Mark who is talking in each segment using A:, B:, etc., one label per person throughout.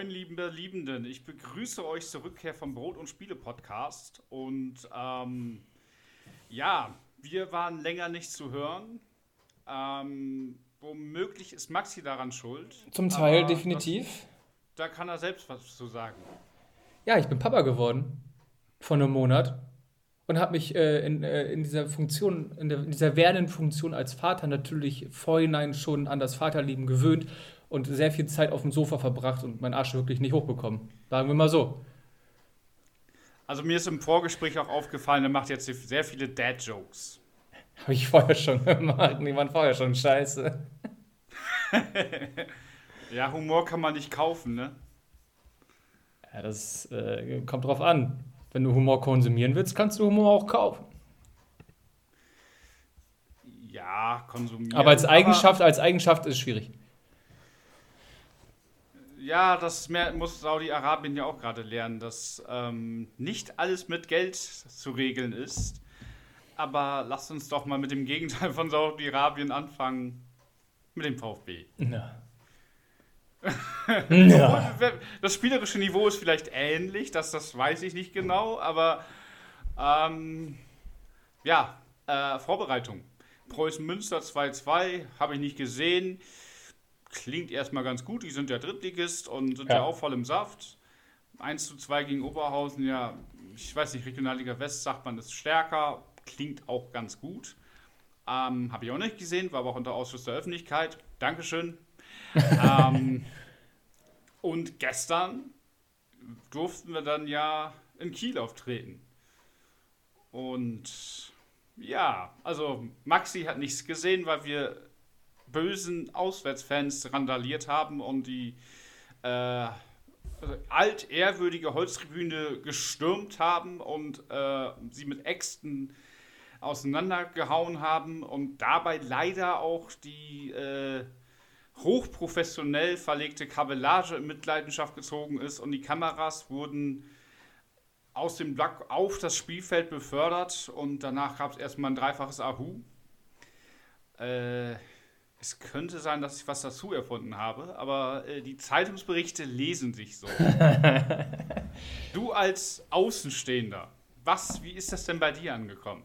A: Moin, Liebenden. Ich begrüße euch zur Rückkehr vom Brot- und Spiele-Podcast. Und wir waren länger nicht zu hören. Womöglich ist Maxi daran schuld.
B: Zum Teil definitiv.
A: Da kann er selbst was zu sagen.
B: Ja, ich bin Papa geworden vor einem Monat und habe mich in dieser Funktion, in dieser werdenden Funktion als Vater natürlich vorhinein schon an das Vaterlieben gewöhnt und sehr viel Zeit auf dem Sofa verbracht und meinen Arsch wirklich nicht hochbekommen. Sagen wir mal so.
A: Also mir ist im Vorgespräch auch aufgefallen, er macht jetzt sehr viele Dad-Jokes.
B: Habe ich vorher schon gemacht. Die waren vorher schon scheiße.
A: Ja, Humor kann man nicht kaufen, ne?
B: Ja, das kommt drauf an. Wenn du Humor konsumieren willst, kannst du Humor auch kaufen.
A: Ja, konsumieren.
B: Aber als Eigenschaft ist es schwierig.
A: Ja, das muss Saudi-Arabien ja auch gerade lernen, dass nicht alles mit Geld zu regeln ist. Aber lasst uns doch mal mit dem Gegenteil von Saudi-Arabien anfangen, mit dem VfB.
B: Ja.
A: Obwohl, das spielerische Niveau ist vielleicht ähnlich, das weiß ich nicht genau, aber Vorbereitung. Preußen Münster 2-2, habe ich nicht gesehen. Klingt erstmal ganz gut, die sind ja Drittligist und sind ja auch voll im Saft. 1:2 gegen Oberhausen, ja, ich weiß nicht, Regionalliga West sagt man, ist stärker, klingt auch ganz gut. Habe ich auch nicht gesehen, war aber auch unter Ausschuss der Öffentlichkeit. Dankeschön. Und gestern durften wir dann ja in Kiel auftreten. Und ja, also Maxi hat nichts gesehen, weil wir bösen Auswärtsfans randaliert haben und die altehrwürdige Holztribüne gestürmt haben und sie mit Äxten auseinandergehauen haben und dabei leider auch die hochprofessionell verlegte Kabellage in Mitleidenschaft gezogen ist und die Kameras wurden aus dem Block auf das Spielfeld befördert und danach gab es erstmal ein dreifaches Ahu. Es könnte sein, dass ich was dazu erfunden habe, aber die Zeitungsberichte lesen sich so. Du als Außenstehender, wie ist das denn bei dir angekommen?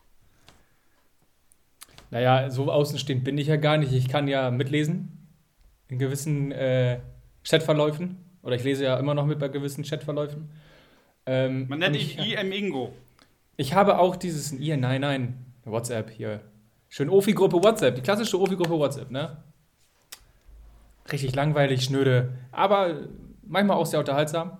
B: Naja, so außenstehend bin ich ja gar nicht. Ich kann ja mitlesen in gewissen Chatverläufen. Oder ich lese ja immer noch mit bei gewissen Chatverläufen.
A: Man nennt dich IM Ingo.
B: Ich habe auch WhatsApp hier. Schön Ofi-Gruppe WhatsApp, die klassische Ofi-Gruppe WhatsApp, ne? Richtig langweilig, schnöde, aber manchmal auch sehr unterhaltsam.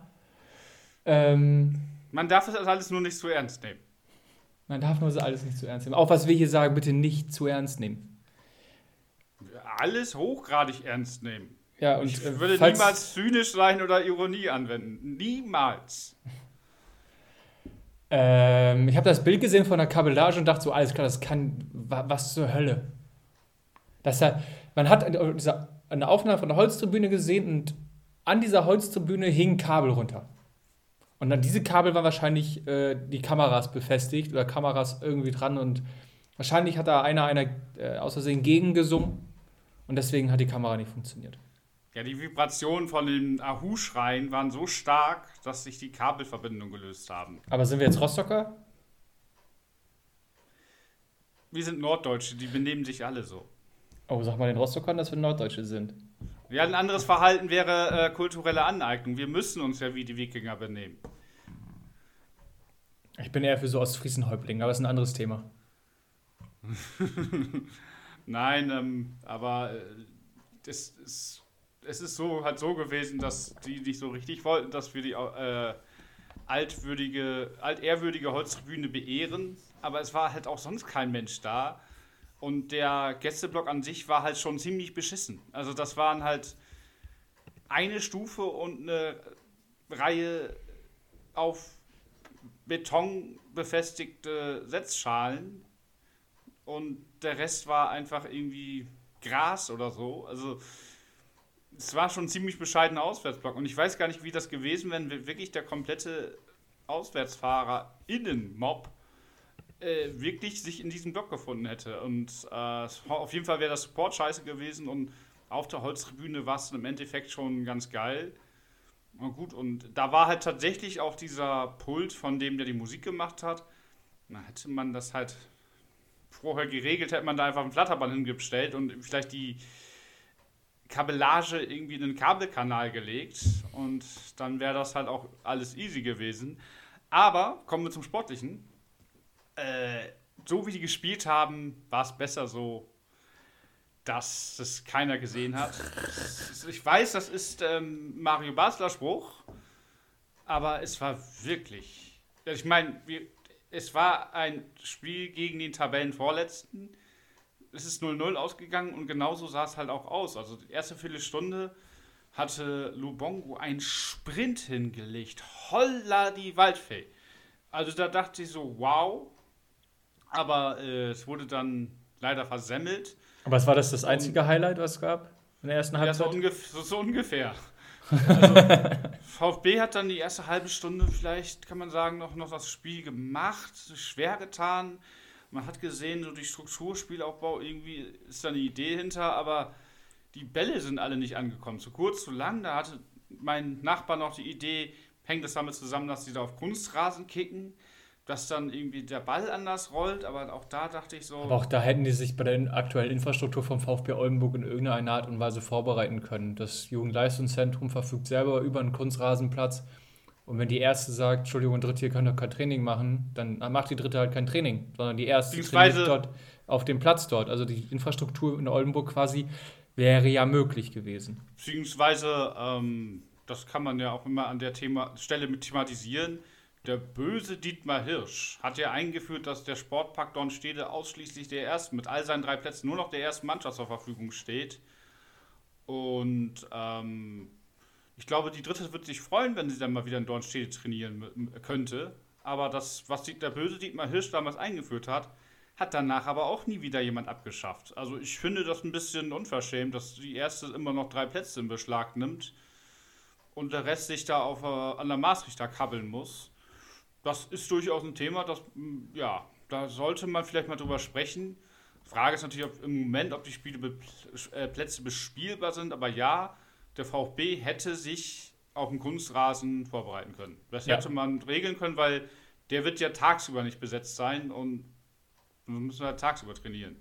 A: Man darf das alles nur nicht zu ernst nehmen.
B: Man darf nur alles nicht zu ernst nehmen. Auch was wir hier sagen, bitte nicht zu ernst nehmen.
A: Alles hochgradig ernst nehmen.
B: Ja, und,
A: ich würde niemals zynisch sein oder Ironie anwenden. Niemals.
B: Ich habe das Bild gesehen von der Kabellage und dachte so, alles klar, das kann, was zur Hölle. Man hat eine Aufnahme von der Holztribüne gesehen und an dieser Holztribüne hingen Kabel runter. Und an diese Kabel waren wahrscheinlich die Kameras befestigt oder Kameras irgendwie dran und wahrscheinlich hat da einer aus Versehen gegengesungen und deswegen hat die Kamera nicht funktioniert.
A: Ja, die Vibrationen von den Ahu-Schreien waren so stark, dass sich die Kabelverbindungen gelöst haben.
B: Aber sind wir jetzt Rostocker?
A: Wir sind Norddeutsche, die benehmen sich alle so.
B: Oh, sag mal den Rostockern, dass wir Norddeutsche sind.
A: Ja, ein anderes Verhalten wäre kulturelle Aneignung. Wir müssen uns ja wie die Wikinger benehmen.
B: Ich bin eher für so Ostfriesen-Häuptlinge, aber das ist ein anderes Thema.
A: Nein, aber es ist so gewesen, dass die nicht so richtig wollten, dass wir die altehrwürdige Holztribüne beehren. Aber es war halt auch sonst kein Mensch da. Und der Gästeblock an sich war halt schon ziemlich beschissen. Also das waren halt eine Stufe und eine Reihe auf Beton befestigte Setzschalen. Und der Rest war einfach irgendwie Gras oder so. Also es war schon ein ziemlich bescheidener Auswärtsblock. Und ich weiß gar nicht, wie das gewesen wäre, wenn wirklich der komplette AuswärtsfahrerInnen-Mob wirklich sich in diesem Block gefunden hätte. Und auf jeden Fall wäre das Support scheiße gewesen. Und auf der Holztribüne war es im Endeffekt schon ganz geil. Na gut, und da war halt tatsächlich auch dieser Pult von dem, der die Musik gemacht hat. Na, hätte man das halt vorher geregelt, hätte man da einfach ein Flatterband hingestellt und vielleicht die Kabellage irgendwie in den Kabelkanal gelegt und dann wäre das halt auch alles easy gewesen. Aber kommen wir zum Sportlichen. So wie die gespielt haben, war es besser so, dass es keiner gesehen hat. Ich weiß, das ist Mario Basler Spruch, aber es war wirklich. Ich meine, es war ein Spiel gegen den Tabellenvorletzten. Es ist 0-0 ausgegangen und genauso sah es halt auch aus. Also die erste Viertelstunde hatte Lubongo einen Sprint hingelegt. Holla die Waldfee. Also da dachte ich so, wow. Aber es wurde dann leider versemmelt.
B: Aber was war das einzige Highlight, was es gab in der ersten
A: Ja,
B: Halbzeit?
A: so ungefähr. Also VfB hat dann die erste halbe Stunde vielleicht, kann man sagen, noch das Spiel gemacht, schwer getan. Man hat gesehen, so die Strukturspielaufbau, irgendwie ist da eine Idee hinter, aber die Bälle sind alle nicht angekommen. Zu kurz, zu lang, da hatte mein Nachbar noch die Idee, hängt das damit zusammen, dass sie da auf Kunstrasen kicken, dass dann irgendwie der Ball anders rollt, aber auch da dachte ich so...
B: Aber auch da hätten die sich bei der aktuellen Infrastruktur vom VfB Oldenburg in irgendeiner Art und Weise vorbereiten können. Das Jugendleistungszentrum verfügt selber über einen Kunstrasenplatz. Und wenn die Erste sagt, Entschuldigung, Dritte, ihr könnt doch kein Training machen, dann macht die Dritte halt kein Training, sondern die Erste trainiert dort auf dem Platz dort. Also die Infrastruktur in Oldenburg quasi wäre ja möglich gewesen.
A: Beziehungsweise, das kann man ja auch immer an der Stelle mit thematisieren, der böse Dietmar Hirsch hat ja eingeführt, dass der Sportpark Dornstede ausschließlich der ersten, mit all seinen 3 Plätzen, nur noch der ersten Mannschaft zur Verfügung steht. Und ich glaube, die Dritte wird sich freuen, wenn sie dann mal wieder in Dornstede trainieren könnte. Aber das, was der böse Dietmar Hirsch damals eingeführt hat, hat danach aber auch nie wieder jemand abgeschafft. Also ich finde das ein bisschen unverschämt, dass die Erste immer noch 3 Plätze in Beschlag nimmt und der Rest sich da an der Maßrichter kabbeln muss. Das ist durchaus ein Thema, da sollte man vielleicht mal drüber sprechen. Frage ist natürlich ob die Plätze bespielbar sind, aber ja, der VfB hätte sich auf den Kunstrasen vorbereiten können. Das hätte man regeln können, weil der wird ja tagsüber nicht besetzt sein und wir müssen halt tagsüber trainieren.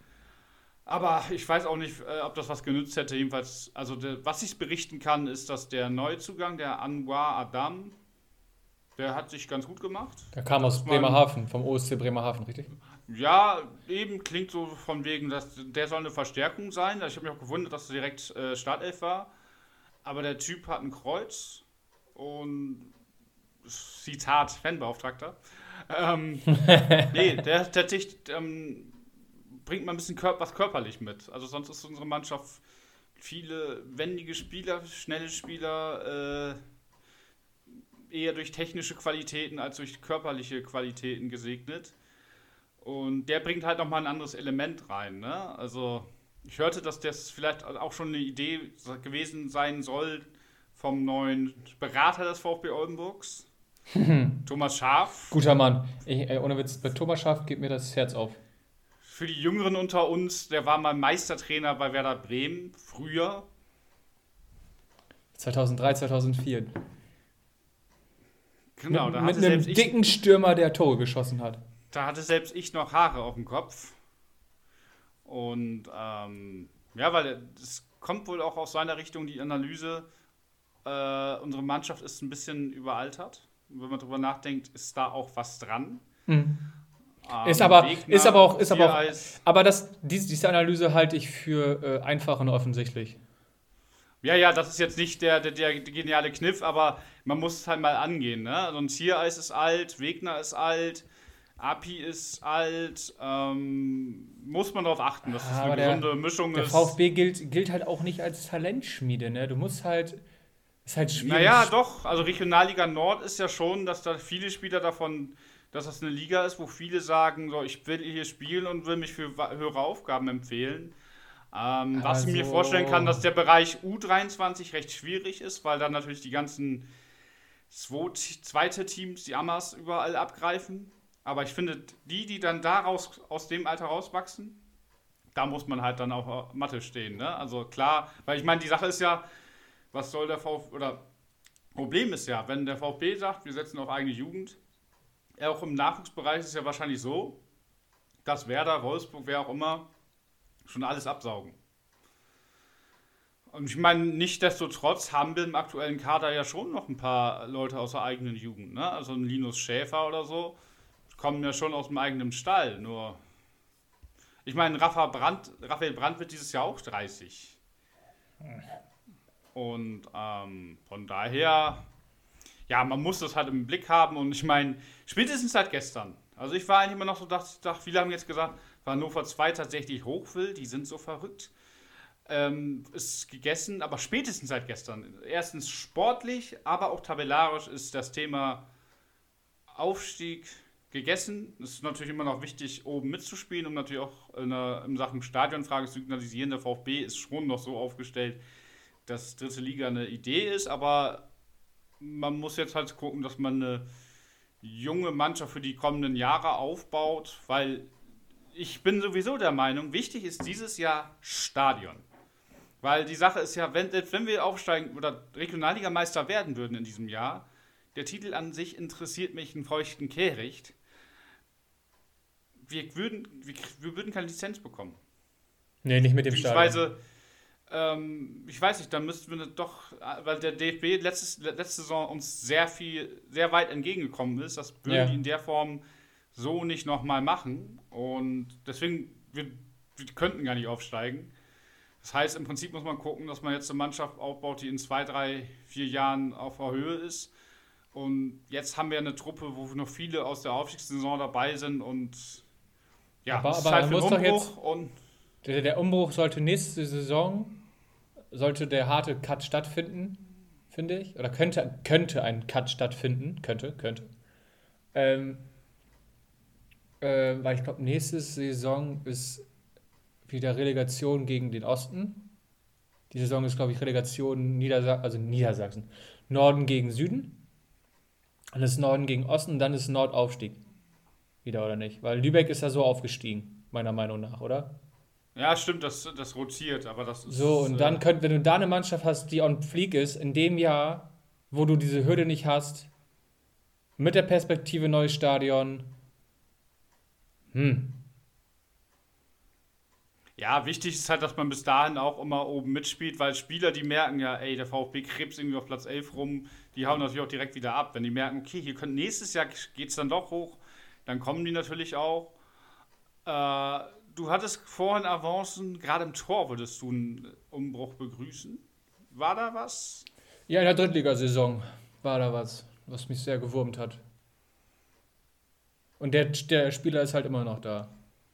A: Aber ich weiß auch nicht, ob das was genützt hätte. Jedenfalls, also was ich berichten kann, ist, dass der Neuzugang, der Anwar Adam, der hat sich ganz gut gemacht.
B: Der kam aus Bremerhaven, vom OSC Bremerhaven, richtig?
A: Ja, eben klingt so von wegen, dass der soll eine Verstärkung sein. Ich habe mich auch gewundert, dass er direkt Startelf war. Aber der Typ hat ein Kreuz und Zitat Fanbeauftragter. Der bringt mal ein bisschen was körperlich mit. Also sonst ist unsere Mannschaft viele wendige Spieler, schnelle Spieler, eher durch technische Qualitäten als durch körperliche Qualitäten gesegnet. Und der bringt halt nochmal ein anderes Element rein. Ne? Also ich hörte, dass das vielleicht auch schon eine Idee gewesen sein soll vom neuen Berater des VfB Oldenburgs, Thomas Schaaf.
B: Guter Mann. Ohne Witz, bei Thomas Schaaf geht mir das Herz auf.
A: Für die Jüngeren unter uns, der war mal Meistertrainer bei Werder Bremen, früher.
B: 2003, 2004.
A: Genau, da
B: mit einem dicken Stürmer, der Tore geschossen hat.
A: Da hatte selbst ich noch Haare auf dem Kopf. Und weil es kommt wohl auch aus seiner Richtung die Analyse, unsere Mannschaft ist ein bisschen überaltert. Und wenn man drüber nachdenkt, ist da auch was dran.
B: Mhm. Aber diese Analyse halte ich für einfach und offensichtlich.
A: Ja, das ist jetzt nicht der geniale Kniff, aber man muss es halt mal angehen. Ne? Also ein Ziereis ist alt, Wegner ist alt, Api ist alt. Muss man darauf achten, dass es eine gesunde Mischung ist.
B: Der VfB gilt halt auch nicht als Talentschmiede. Ne? Du musst halt... Ist halt schwierig.
A: Naja, doch. Also Regionalliga Nord ist ja schon, dass da viele Spieler davon... dass das eine Liga ist, wo viele sagen, so, ich will hier spielen und will mich für höhere Aufgaben empfehlen. Was ich mir vorstellen kann, dass der Bereich U23 recht schwierig ist, weil dann natürlich die ganzen zweite Teams, die Amas, überall abgreifen. Aber ich finde, die dann aus dem Alter rauswachsen, da muss man halt dann auch Mathe stehen. Ne? Also klar, weil ich meine, die Sache ist ja, was soll der VfB, oder Problem ist ja, wenn der VfB sagt, wir setzen auf eigene Jugend, auch im Nachwuchsbereich ist es ja wahrscheinlich so, dass Werder, Wolfsburg, wer auch immer, schon alles absaugen. Und ich meine, nichtsdestotrotz haben wir im aktuellen Kader ja schon noch ein paar Leute aus der eigenen Jugend. Ne? Also ein Linus Schäfer oder so, kommen ja schon aus dem eigenen Stall. Nur, ich meine, Raphael Brandt wird dieses Jahr auch 30. Und von daher, ja, man muss das halt im Blick haben. Und ich meine, spätestens seit gestern. Also ich war eigentlich immer noch so, dachte, viele haben jetzt gesagt, weil Hannover 2 tatsächlich hoch will, die sind so verrückt. Ist gegessen, aber spätestens seit gestern. Erstens sportlich, aber auch tabellarisch ist das Thema Aufstieg gegessen. Es ist natürlich immer noch wichtig, oben mitzuspielen, um natürlich auch in Sachen Stadionfrage zu signalisieren. Der VfB ist schon noch so aufgestellt, dass dritte Liga eine Idee ist, aber man muss jetzt halt gucken, dass man eine junge Mannschaft für die kommenden Jahre aufbaut, weil ich bin sowieso der Meinung, wichtig ist dieses Jahr Stadion. Weil die Sache ist ja, wenn wir aufsteigen oder Regionalligameister werden würden in diesem Jahr, der Titel an sich interessiert mich einen feuchten Kehricht. Wir würden keine Lizenz bekommen.
B: Nee, nicht mit dem Stadion.
A: Beziehungsweise, ich weiß nicht, dann müssten wir doch, weil der DFB letzte Saison uns sehr weit entgegengekommen ist, das würden die in der Form so nicht nochmal machen. Und deswegen, wir könnten gar nicht aufsteigen. Das heißt, im Prinzip muss man gucken, dass man jetzt eine Mannschaft aufbaut, die in 2, 3, 4 Jahren auf der Höhe ist. Und jetzt haben wir eine Truppe, wo noch viele aus der Aufstiegssaison dabei sind. Und ja,
B: aber
A: es ist halt für
B: muss
A: einen
B: doch
A: Umbruch. Und
B: der Umbruch sollte nächste Saison, sollte der harte Cut stattfinden, finde ich. Oder könnte ein Cut stattfinden. Könnte. Weil ich glaube, nächste Saison ist wieder Relegation gegen den Osten. Die Saison ist, glaube ich, Relegation Niedersachsen. Norden gegen Süden. Dann ist Norden gegen Osten, dann ist Nordaufstieg. Wieder, oder nicht? Weil Lübeck ist ja so aufgestiegen, meiner Meinung nach, oder?
A: ja, stimmt, das rotiert, aber das ist.
B: So, und dann wenn du da eine Mannschaft hast, die on fleek ist, in dem Jahr, wo du diese Hürde nicht hast, mit der Perspektive neues Stadion,
A: Ja, wichtig ist halt, dass man bis dahin auch immer oben mitspielt, weil Spieler, die merken ja, ey, der VfB krebst irgendwie auf Platz 11 rum, die hauen natürlich auch direkt wieder ab. Wenn die merken, okay, nächstes Jahr geht es dann doch hoch, dann kommen die natürlich auch. Du hattest vorhin Avancen, gerade im Tor würdest du einen Umbruch begrüßen. War da was?
B: ja, in der Drittligasaison war da was mich sehr gewurmt hat. Und der Spieler ist halt immer noch da.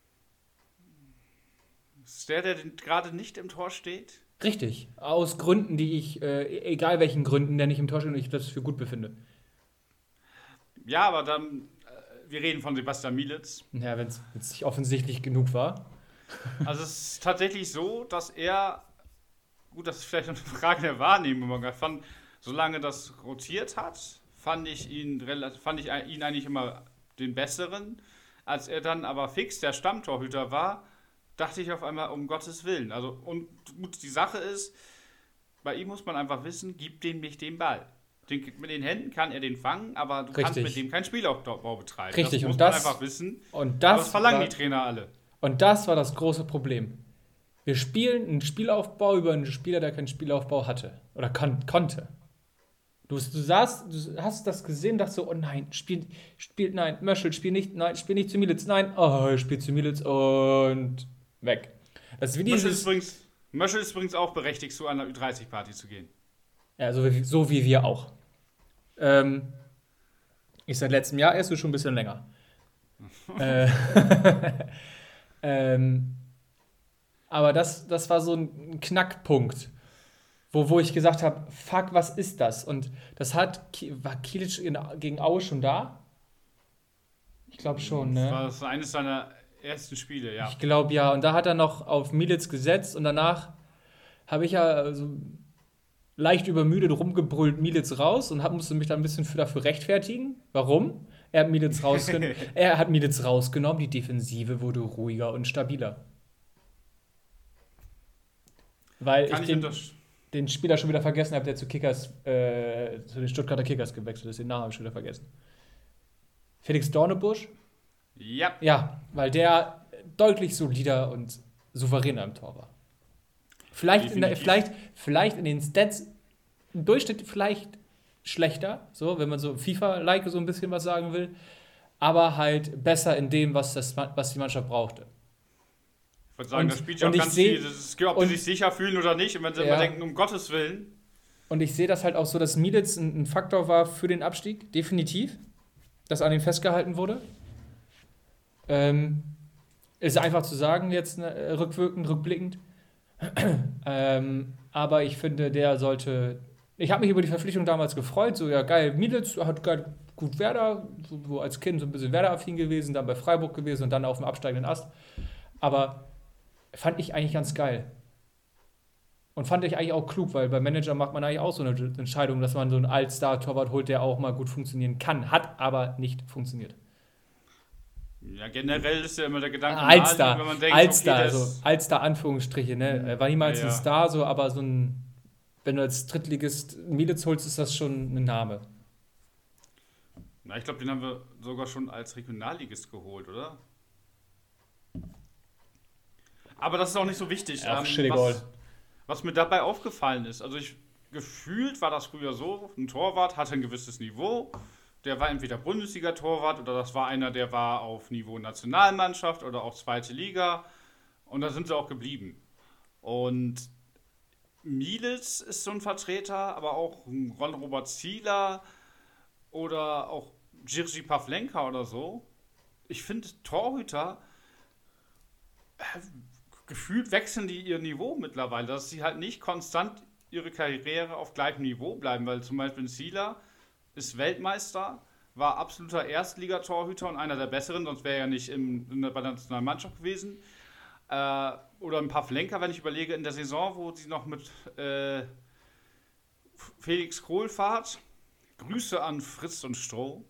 A: Ist der gerade nicht im Tor steht?
B: Richtig. Aus Gründen, die ich, egal welchen Gründen, der nicht im Tor steht und ich das für gut befinde.
A: Ja, aber dann, wir reden von Sebastian Mielitz.
B: Ja, wenn es nicht offensichtlich genug war.
A: Also es ist tatsächlich so, dass gut, das ist vielleicht eine Frage der Wahrnehmung, aber solange das rotiert hat, fand ich ihn eigentlich immer den besseren. Als er dann aber fix der Stammtorhüter war, dachte ich auf einmal, um Gottes Willen. Also, und gut, die Sache ist, bei ihm muss man einfach wissen, gib dem nicht den Ball. Mit den Händen kann er den fangen, aber du kannst mit dem keinen Spielaufbau betreiben.
B: Richtig,
A: das muss man einfach wissen.
B: Und
A: aber das verlangen die Trainer alle.
B: Und das war das große Problem. Wir spielen einen Spielaufbau über einen Spieler, der keinen Spielaufbau hatte. Oder konnte. Du hast das gesehen, dachtest so, oh nein, nein, Möschel, spiel nicht zu Mielitz, nein, oh, spiel zu Mielitz und weg. Das ist wie
A: Möschel ist übrigens auch berechtigt, zu einer Ü30-Party zu gehen.
B: Ja, so wie wir auch. Ich seit letztem Jahr erst, du schon ein bisschen länger. Aber das war so ein Knackpunkt, wo ich gesagt habe, fuck, was ist das? Und war Kilic gegen Aue schon da? Ich glaube schon, ne?
A: Das war eines seiner ersten Spiele, ja.
B: Ich glaube ja. Und da hat er noch auf Mielitz gesetzt und danach habe ich ja so leicht übermüdet rumgebrüllt Mielitz raus und musste mich dann ein bisschen dafür rechtfertigen. Warum? Er hat Mielitz rausgenommen, die Defensive wurde ruhiger und stabiler. Weil den Spieler schon wieder vergessen habe, der zu den Stuttgarter Kickers gewechselt ist. Den Namen habe ich schon wieder vergessen. Felix Dornebusch?
A: Ja.
B: Ja, weil der deutlich solider und souveräner im Tor war. Vielleicht in den Stats im Durchschnitt vielleicht schlechter, so, wenn man so FIFA-like so ein bisschen was sagen will, aber halt besser in dem, was die Mannschaft brauchte.
A: Ich würde sagen, das spielt ja auch ganz viel. Das ist, ob sie sich sicher fühlen oder nicht. Und wenn sie immer denken, um Gottes Willen.
B: Und ich sehe das halt auch so, dass Mielitz ein Faktor war für den Abstieg, definitiv. Dass an ihm festgehalten wurde. Ist einfach zu sagen, jetzt rückblickend. Aber ich finde, der sollte. Ich habe mich über die Verpflichtung damals gefreut. So, ja, geil, Mielitz hat gut Werder, so als Kind so ein bisschen Werder-affin gewesen, dann bei Freiburg gewesen und dann auf dem absteigenden Ast. Aber fand ich eigentlich ganz geil. Und fand ich eigentlich auch klug, weil beim Manager macht man eigentlich auch so eine Entscheidung, dass man so einen All-Star-Torwart holt, der auch mal gut funktionieren kann. Hat aber nicht funktioniert.
A: Ja, generell ist ja immer der Gedanke,
B: All-Star,
A: wenn man denkt,
B: All-Star, also All-Star Anführungsstriche, ne? Er war niemals ein Star, so, aber so ein, wenn du als Drittligist Mielitz holst, ist das schon ein Name.
A: Na, ich glaube, den haben wir sogar schon als Regionalligist geholt, oder? Aber das ist auch nicht so wichtig. Was mir dabei aufgefallen ist, also gefühlt war das früher so, ein Torwart hatte ein gewisses Niveau, der war entweder Bundesliga-Torwart oder das war einer, der war auf Niveau Nationalmannschaft oder auch zweite Liga und da sind sie auch geblieben. Und Mielitz ist so ein Vertreter, aber auch Ron-Robert Zieler oder auch Jiří Pavlenka oder so. Ich finde, Torhüter gefühlt wechseln die ihr Niveau mittlerweile, dass sie halt nicht konstant ihre Karriere auf gleichem Niveau bleiben, weil zum Beispiel Zieler ist Weltmeister, war absoluter Erstligatorhüter und einer der besseren, sonst wäre er ja nicht bei der Nationalmannschaft gewesen. Oder ein Pavlenka, wenn ich überlege, in der Saison, wo sie noch mit Felix Kohlfahrt, Grüße an Fritz und Stroh,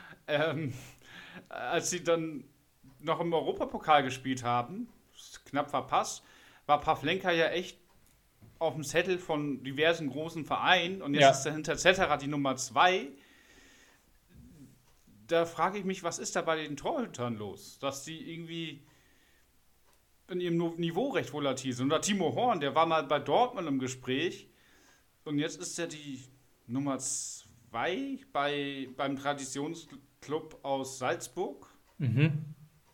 A: als sie dann noch im Europapokal gespielt haben, knapp verpasst, war Pavlenka ja echt auf dem Zettel von diversen großen Vereinen und jetzt ist dahinter Zetterer die Nummer 2. Da frage ich mich, was ist da bei den Torhütern los? Dass die irgendwie in ihrem Niveau recht volatil sind. Oder Timo Horn, der war mal bei Dortmund im Gespräch und jetzt ist er die Nummer 2 beim Traditionsclub aus Salzburg. Mhm.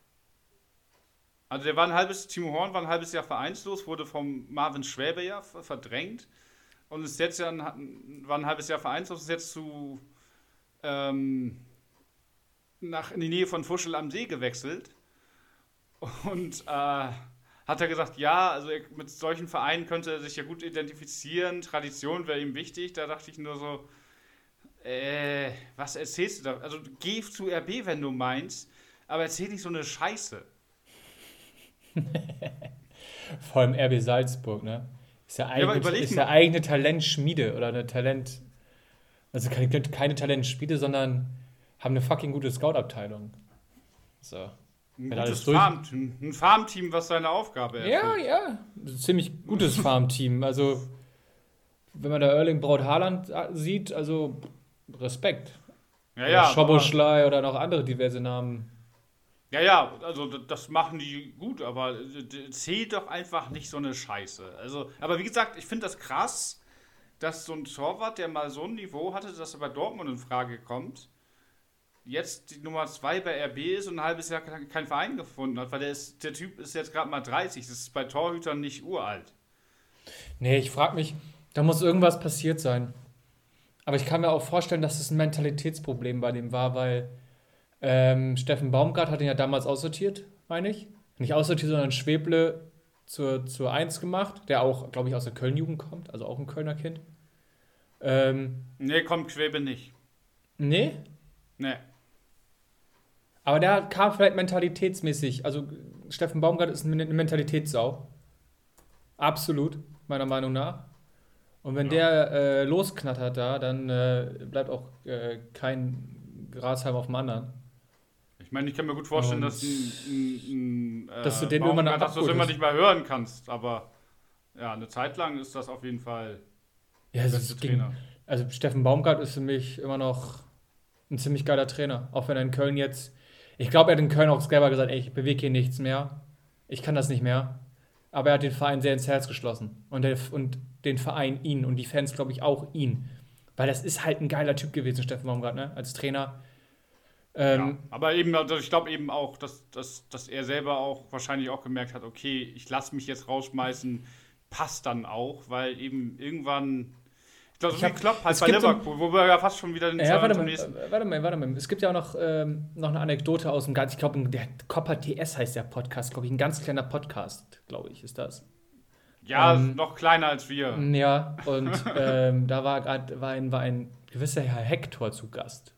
A: Also Timo Horn war ein halbes Jahr vereinslos, wurde vom Marvin Schwäbe ja verdrängt und ist jetzt war ein halbes Jahr vereinslos, ist jetzt in die Nähe von Fuschel am See gewechselt und hat er gesagt, ja, also mit solchen Vereinen könnte er sich ja gut identifizieren, Tradition wäre ihm wichtig, da dachte ich nur so, was erzählst du da? Also geh zu RB, wenn du meinst, aber erzähl nicht so eine Scheiße.
B: Vor allem RB Salzburg, ne? Ist ja eigene Talentschmiede oder eine Talent. Also keine Talentschmiede, sondern haben eine fucking gute Scout-Abteilung. So.
A: Ein Farmteam, was seine Aufgabe erfüllt.
B: Ja. Ein ziemlich gutes Farmteam. Also, wenn man da Erling Braut Haaland sieht, also Respekt.
A: Ja.
B: Schoboschlei oder noch andere diverse Namen.
A: Ja, also das machen die gut, aber zählt doch einfach nicht so eine Scheiße. Also, aber wie gesagt, ich finde das krass, dass so ein Torwart, der mal so ein Niveau hatte, dass er bei Dortmund in Frage kommt, jetzt die Nummer 2 bei RB ist und ein halbes Jahr keinen Verein gefunden hat, weil der Typ ist jetzt gerade mal 30, das ist bei Torhütern nicht uralt. Nee,
B: ich frage mich, da muss irgendwas passiert sein. Aber ich kann mir auch vorstellen, dass es ein Mentalitätsproblem bei dem war, weil Steffen Baumgart hat ihn ja damals aussortiert, meine ich. Nicht aussortiert, sondern Schweble zur 1 gemacht, der auch, glaube ich, aus der Köln-Jugend kommt, also auch ein Kölner Kind.
A: Nee, kommt Schwebe nicht.
B: Nee?
A: Nee.
B: Aber der kam vielleicht mentalitätsmäßig, also Steffen Baumgart ist eine Mentalitätssau. Absolut, meiner Meinung nach. Und wenn der losknattert da, dann bleibt auch kein Grashalm auf dem anderen.
A: Ich meine, ich kann mir gut vorstellen, dass
B: dass du den irgendwann
A: dass du es immer nicht mehr hören kannst, aber ja, eine Zeit lang ist das auf jeden Fall.
B: Ja,
A: Beste Trainer.
B: also Steffen Baumgart ist für mich immer noch ein ziemlich geiler Trainer. Auch wenn er in Köln jetzt, ich glaube, er hat in Köln auch selber gesagt, ey, ich bewege hier nichts mehr. Ich kann das nicht mehr. Aber er hat den Verein sehr ins Herz geschlossen. Und den Verein ihn und die Fans, glaube ich, auch ihn. Weil das ist halt ein geiler Typ gewesen, Steffen Baumgart, ne? Als Trainer.
A: Ja, aber eben, also ich glaube eben auch, dass er selber auch wahrscheinlich auch gemerkt hat, okay, ich lasse mich jetzt rausschmeißen, passt dann auch, weil eben irgendwann, ich glaube, so wie Klopp halt
B: es
A: bei
B: gibt
A: Liverpool, wo wir ja fast schon wieder den
B: Ja,
A: zum nächsten.
B: warte mal. Es gibt ja auch noch eine Anekdote aus dem ganz, ich glaube, der Copper TS heißt der Podcast, glaube ich, ein ganz kleiner Podcast, glaube ich, ist das.
A: Ja, noch kleiner als wir.
B: Ja, und da war ein gewisser Herr Hector zu Gast.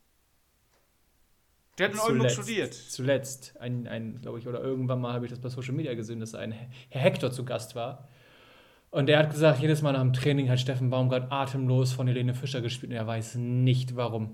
A: Der hat in Oldenburg studiert.
B: Zuletzt, glaube ich, oder irgendwann mal habe ich das bei Social Media gesehen, dass ein Herr Hector zu Gast war. Und der hat gesagt, jedes Mal nach dem Training hat Steffen Baumgart atemlos von Helene Fischer gespielt und er weiß nicht warum.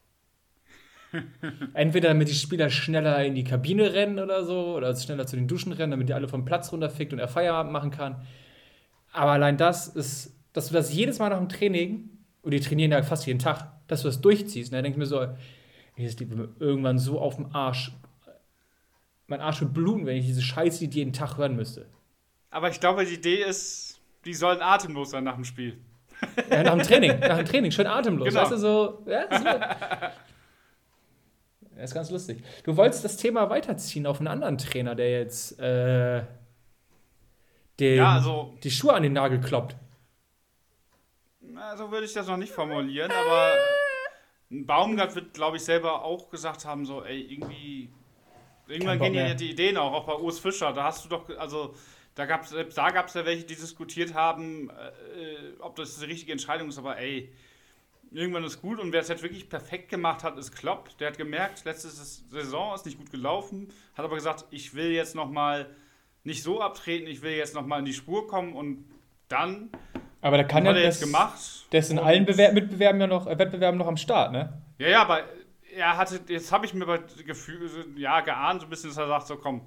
B: Entweder damit die Spieler schneller in die Kabine rennen oder so, oder schneller zu den Duschen rennen, damit die alle vom Platz runterfickt und er Feierabend machen kann. Aber allein das ist, dass du das jedes Mal nach dem Training, und die trainieren ja fast jeden Tag, dass du das durchziehst. Und da denke ich mir so, das liegt mir irgendwann so auf dem Arsch. Mein Arsch würde bluten, wenn ich diese Scheiße jeden Tag hören müsste.
A: Aber ich glaube, die Idee ist, die sollen atemlos sein nach dem Spiel.
B: Ja, nach dem Training, schön atemlos.
A: Genau.
B: Weißt du, so, ja, das ist ganz lustig. Du wolltest das Thema weiterziehen auf einen anderen Trainer, der jetzt die Schuhe an den Nagel kloppt.
A: Na, so würde ich das noch nicht formulieren, aber Baumgart wird, glaube ich, selber auch gesagt haben, so, ey, irgendwann gehen ja die Ideen auch bei Urs Fischer. Da hast du doch, also da gab's ja welche, die diskutiert haben, ob das die richtige Entscheidung ist, aber ey, irgendwann ist gut. Und wer es jetzt wirklich perfekt gemacht hat, ist Klopp. Der hat gemerkt, letzte Saison ist nicht gut gelaufen, hat aber gesagt, ich will jetzt nochmal nicht so abtreten, ich will jetzt nochmal in die Spur kommen und dann
B: aber da kann
A: hat
B: er
A: jetzt gemacht.
B: Der ist in allen Wettbewerben noch am Start, ne?
A: Ja, aber er hatte, jetzt habe ich mir aber geahnt, so ein bisschen, dass er sagt, so komm,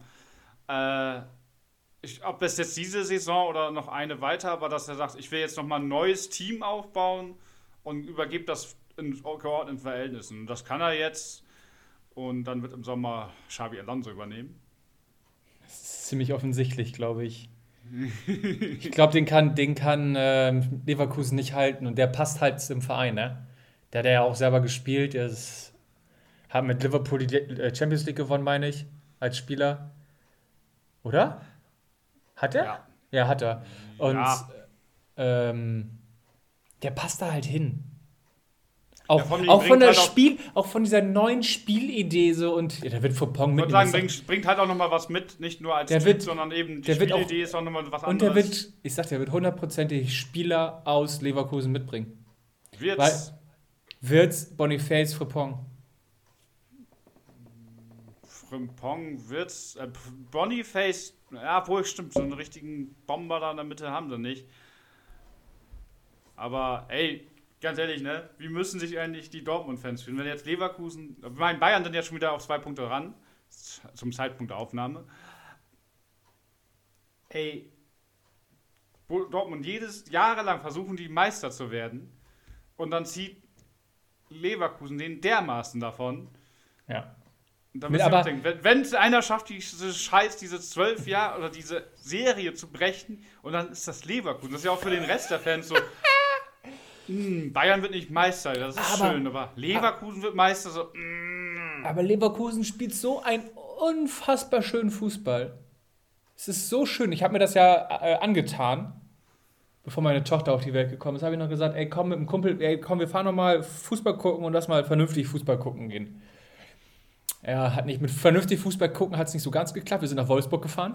A: ob das jetzt diese Saison oder noch eine weiter, aber dass er sagt, ich will jetzt nochmal ein neues Team aufbauen und übergebe das in geordneten Verhältnissen. Und das kann er jetzt und dann wird im Sommer Xabi Alonso übernehmen.
B: Das ist ziemlich offensichtlich, glaube ich. Ich glaube, den kann Leverkusen nicht halten und der passt halt zum Verein, ne? Der hat ja auch selber gespielt, hat mit Liverpool die Champions League gewonnen, meine ich, als Spieler. Oder? Hat er?
A: Ja.
B: Ja, hat er. Und
A: Ja.
B: der passt da halt hin. Auch von dieser neuen Spielidee so und ja, da wird Frimpong mit.
A: Ich würde sagen, bringt halt auch nochmal was mit, nicht nur als Typ, sondern eben die Spielidee ist auch nochmal was anderes.
B: Und der wird hundertprozentig Spieler aus Leverkusen mitbringen. Wirtz, Boniface, Frimpong.
A: Frimpong, Wirtz, Boniface, ja, wohl stimmt, so einen richtigen Bomber da in der Mitte haben sie nicht. Aber, ey, ganz ehrlich, ne, wie müssen sich eigentlich die Dortmund-Fans fühlen? Wenn jetzt Leverkusen, Bayern sind ja schon wieder auf 2 Punkte ran, zum Zeitpunkt der Aufnahme. Ey, Dortmund jahrelang versuchen die Meister zu werden und dann zieht Leverkusen den dermaßen davon.
B: Ja.
A: Und dann müssen wir denken, wenn einer schafft, diese 12 Jahre oder diese Serie zu brechen und dann ist das Leverkusen. Das ist ja auch für den Rest der Fans so. Bayern wird nicht Meister, das ist schön, aber Leverkusen wird Meister. So,
B: Aber Leverkusen spielt so einen unfassbar schönen Fußball. Es ist so schön. Ich habe mir das ja angetan, bevor meine Tochter auf die Welt gekommen ist. Habe ich noch gesagt, ey, komm mit dem Kumpel, wir fahren noch mal Fußball gucken und lass mal vernünftig Fußball gucken gehen. Er hat nicht mit vernünftig Fußball gucken, hat es nicht so ganz geklappt. Wir sind nach Wolfsburg gefahren.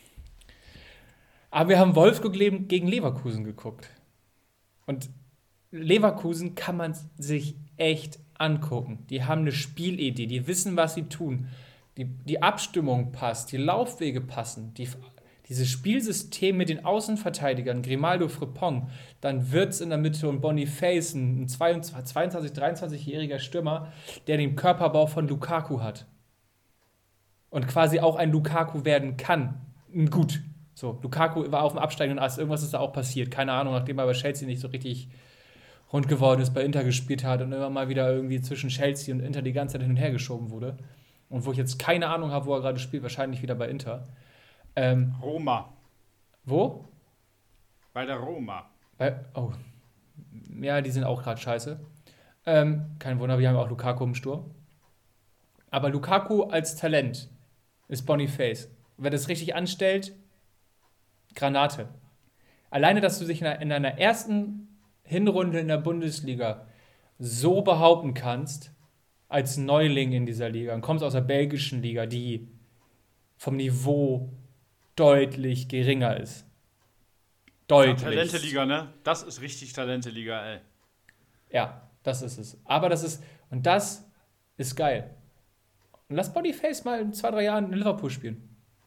B: Aber wir haben Wolfsburg gegen Leverkusen geguckt. Und Leverkusen kann man sich echt angucken. Die haben eine Spielidee, die wissen, was sie tun. Die Abstimmung passt, die Laufwege passen, dieses Spielsystem mit den Außenverteidigern, Grimaldo, Frimpong, dann Wirtz in der Mitte und Boniface, ein 22-, 23-jähriger Stürmer, der den Körperbau von Lukaku hat. Und quasi auch ein Lukaku werden kann. Gut, So, Lukaku war auf dem absteigenden Ast, irgendwas ist da auch passiert. Keine Ahnung, nachdem er bei Chelsea nicht so richtig rund geworden ist, bei Inter gespielt hat und immer mal wieder irgendwie zwischen Chelsea und Inter die ganze Zeit hin und her geschoben wurde. Und wo ich jetzt keine Ahnung habe, wo er gerade spielt, wahrscheinlich wieder bei Inter.
A: Roma.
B: Wo?
A: Bei der Roma.
B: Oh. Ja, die sind auch gerade scheiße. Kein Wunder, wir haben auch Lukaku im Sturm. Aber Lukaku als Talent ist Boniface. Wer das richtig anstellt, Granate. Alleine, dass du dich in deiner ersten Hinrunde in der Bundesliga so behaupten kannst, als Neuling in dieser Liga, und kommst aus der belgischen Liga, die vom Niveau deutlich geringer ist. Deutlich.
A: Ja, Talente-Liga, ne? Das ist richtig Talente-Liga, ey.
B: Ja, das ist es. Aber das ist geil. Und lass Boniface mal in 2-3 Jahren in Liverpool spielen.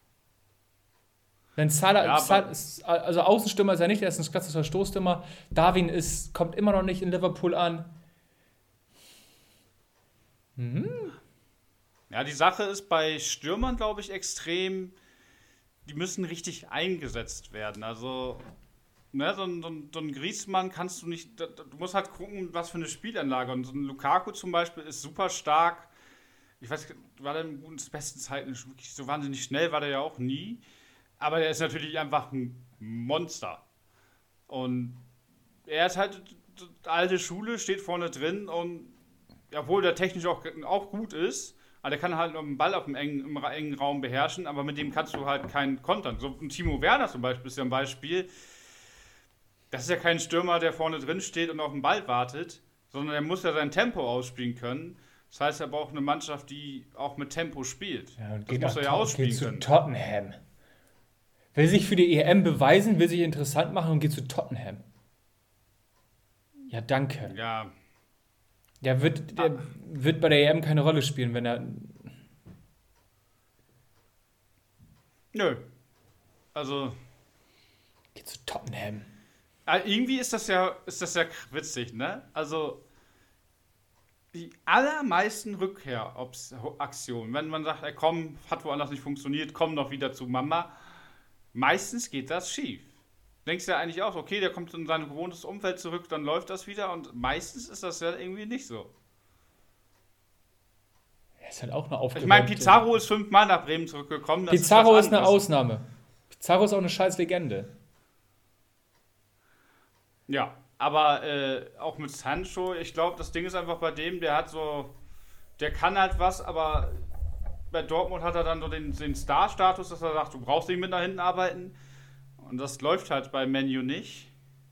B: Wenn Salah, also Außenstürmer ist er nicht, er ist ein klassischer Stoßstürmer. Darwin kommt immer noch nicht in Liverpool an.
A: Ja, die Sache ist bei Stürmern, glaube ich, extrem, die müssen richtig eingesetzt werden. Also, ne, so ein Griezmann kannst du nicht, du musst halt gucken, was für eine Spielanlage. Und so ein Lukaku zum Beispiel ist super stark. Ich weiß, war der in guten besten Zeiten wirklich so wahnsinnig schnell, war der ja auch nie. Aber der ist natürlich einfach ein Monster. Und er ist halt alte Schule, steht vorne drin und obwohl der technisch auch gut ist, aber der kann halt noch einen Ball im engen Raum beherrschen, aber mit dem kannst du halt keinen kontern. So ein Timo Werner zum Beispiel ist ja ein Beispiel. Das ist ja kein Stürmer, der vorne drin steht und auf den Ball wartet, sondern er muss ja sein Tempo ausspielen können. Das heißt, er braucht eine Mannschaft, die auch mit Tempo spielt.
B: Ja, und
A: das muss er ja ausspielen
B: geht
A: können.
B: Zu Tottenham. Will sich für die EM beweisen, will sich interessant machen und geht zu Tottenham. Ja, danke.
A: Ja.
B: Der wird bei der EM keine Rolle spielen, wenn er.
A: Nö. Also.
B: Geht zu Tottenham.
A: Irgendwie ist das ja witzig, ne? Also. Die allermeisten Rückkehraktionen, wenn man sagt, komm, hat woanders nicht funktioniert, komm doch wieder zu Mama. Meistens geht das schief. Denkst du ja eigentlich auch, okay, der kommt in sein gewohntes Umfeld zurück, dann läuft das wieder und meistens ist das ja irgendwie nicht so.
B: Er ist halt auch eine Aufgabe.
A: Ich meine, Pizarro ist 5-mal nach Bremen zurückgekommen.
B: Pizarro ist eine Ausnahme. Pizarro ist auch eine scheiß Legende.
A: Ja, aber auch mit Sancho, ich glaube, das Ding ist einfach bei dem, der kann halt was, aber bei Dortmund hat er dann so den Star-Status, dass er sagt, du brauchst nicht mit nach hinten arbeiten. Und das läuft halt bei Man U nicht.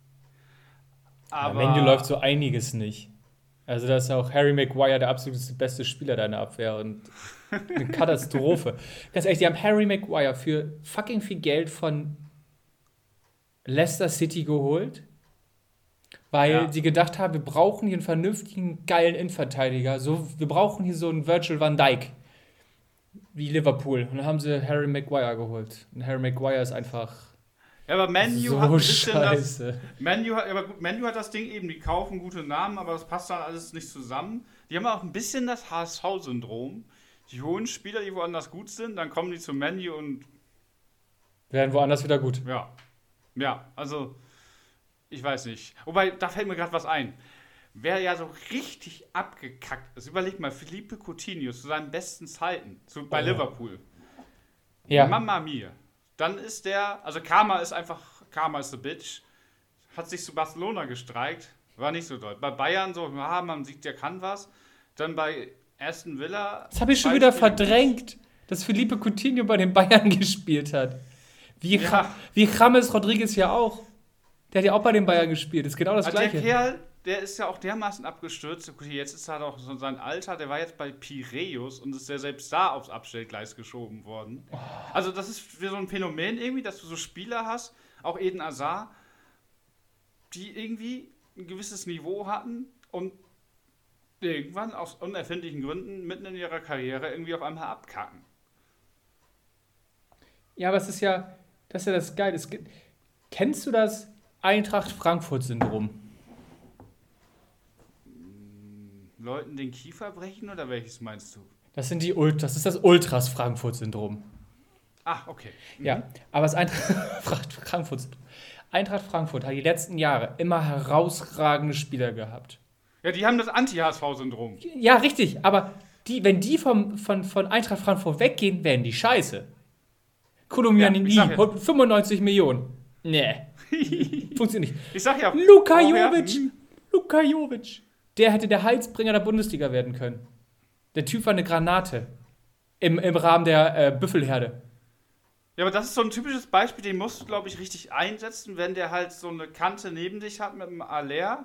A: Aber
B: bei Man U läuft so einiges nicht. Also da ist ja auch Harry Maguire der absolut beste Spieler deiner Abwehr und eine Katastrophe. Ganz ehrlich, die haben Harry Maguire für fucking viel Geld von Leicester City geholt, weil sie gedacht haben, wir brauchen hier einen vernünftigen, geilen Innenverteidiger. Wir brauchen hier so einen Virgil van Dijk wie Liverpool. Und dann haben sie Harry Maguire geholt. Und Harry Maguire ist einfach
A: ja, aber Man U
B: so
A: hat ein bisschen
B: scheiße.
A: Man U hat das Ding eben, die kaufen gute Namen, aber das passt dann alles nicht zusammen. Die haben auch ein bisschen das HSV-Syndrom. Die holen Spieler, die woanders gut sind, dann kommen die zu Man U und
B: werden woanders wieder gut.
A: Ja, also ich weiß nicht. Wobei, da fällt mir gerade was ein. Wer ja so richtig abgekackt ist, überleg mal, Felipe Coutinho zu seinen besten Zeiten bei Liverpool.
B: Ja.
A: Mamma mia. Dann ist also Karma ist the bitch. Hat sich zu Barcelona gestreikt, war nicht so doll. Bei Bayern so, man sieht, der kann was. Dann bei Aston Villa.
B: Das habe ich schon wieder verdrängt, dass Felipe Coutinho bei den Bayern gespielt hat. Wie James Rodriguez ja auch. Der hat ja auch bei den Bayern gespielt. Das ist genau das Gleiche.
A: Der Kerl, der ist ja auch dermaßen abgestürzt. Okay, jetzt ist er doch so sein Alter. Der war jetzt bei Piraeus und ist ja selbst da aufs Abstellgleis geschoben worden. Oh. Also das ist wie so ein Phänomen irgendwie, dass du so Spieler hast, auch Eden Hazard, die irgendwie ein gewisses Niveau hatten und irgendwann aus unerfindlichen Gründen mitten in ihrer Karriere irgendwie auf einmal abkacken.
B: Ja, aber das ist ja das Geile. Kennst du das Eintracht-Frankfurt-Syndrom?
A: Leuten den Kiefer brechen oder welches meinst du?
B: Das ist das Ultras-Frankfurt-Syndrom.
A: Ach, okay.
B: Ja, aber das Eintracht Frankfurt hat die letzten Jahre immer herausragende Spieler gehabt.
A: Ja, die haben das Anti-HSV-Syndrom.
B: Ja, richtig, aber wenn die von Eintracht Frankfurt weggehen, werden die scheiße. Kolumbianini,
A: Ja,
B: 95 Millionen. Nee. Funktioniert nicht.
A: Ich sag ja.
B: Luka Jovic. Der hätte der Heilsbringer der Bundesliga werden können. Der Typ war eine Granate. Im Rahmen der Büffelherde.
A: Ja, aber das ist so ein typisches Beispiel, den musst du, glaube ich, richtig einsetzen, wenn der halt so eine Kante neben sich hat mit einem Aller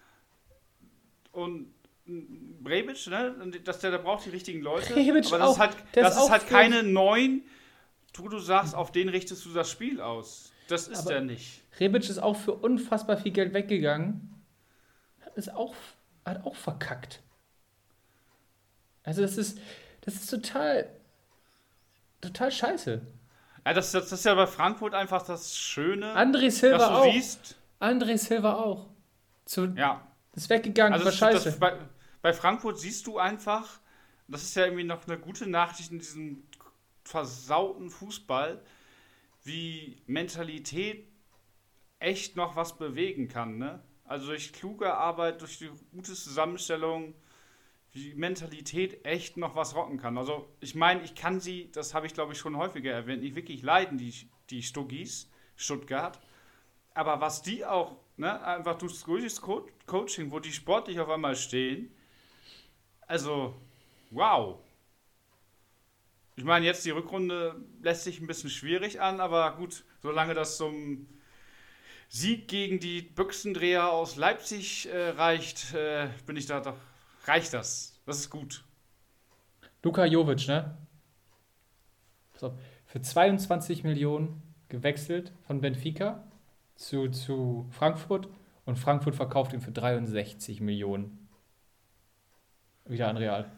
A: und Brebic, ne? Da braucht die richtigen Leute.
B: Brebic
A: aber
B: auch,
A: das ist halt keine 9, wo du sagst, auf den richtest du das Spiel aus. Das ist der nicht.
B: Rebic ist auch für unfassbar viel Geld weggegangen. Hat auch verkackt. Also das ist total scheiße.
A: Ja, das ist ja bei Frankfurt einfach das Schöne.
B: André Silva
A: dass du
B: auch.
A: Siehst.
B: André Silva auch.
A: Ja.
B: Ist weggegangen,
A: also
B: war scheiße.
A: Bei Frankfurt siehst du einfach, das ist ja irgendwie noch eine gute Nachricht in diesem versauten Fußball, wie Mentalität echt noch was bewegen kann, ne? Also durch kluge Arbeit, durch die gute Zusammenstellung, wie Mentalität echt noch was rocken kann. Also ich meine, ich kann sie, das habe ich glaube ich schon häufiger erwähnt, nicht wirklich leiden, die Stuggis, Stuttgart. Aber was die auch, ne, einfach durch Coaching, wo die sportlich auf einmal stehen, also wow. Ich meine, jetzt die Rückrunde lässt sich ein bisschen schwierig an, aber gut, solange das zum Sieg gegen die Büchsendreher aus Leipzig reicht, reicht das. Das ist gut.
B: Luka Jovic, ne? So, für 22 Millionen gewechselt von Benfica zu Frankfurt und Frankfurt verkauft ihn für 63 Millionen. Wieder an Real.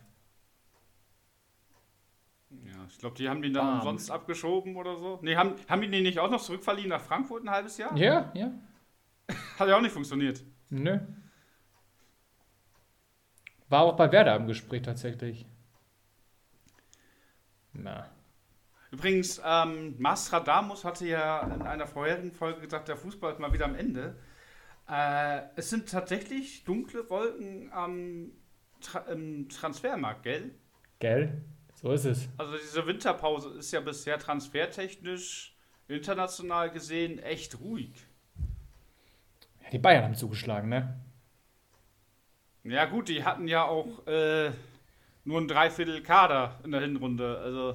A: Ja, ich glaube, die haben den dann umsonst abgeschoben oder so. Nee, haben die den nicht auch noch zurückverliehen nach Frankfurt ein halbes Jahr?
B: Ja.
A: Hat ja auch nicht funktioniert.
B: Nö. War auch bei Werder im Gespräch tatsächlich. Na.
A: Übrigens, Mastradamus hatte ja in einer vorherigen Folge gesagt, der Fußball ist mal wieder am Ende. Es sind tatsächlich dunkle Wolken im Transfermarkt, gell?
B: Gell? So ist es.
A: Also diese Winterpause ist ja bisher transfertechnisch, international gesehen, echt ruhig.
B: Ja, die Bayern haben zugeschlagen, ne?
A: Ja gut, die hatten ja auch nur ein Dreiviertel Kader in der Hinrunde. Also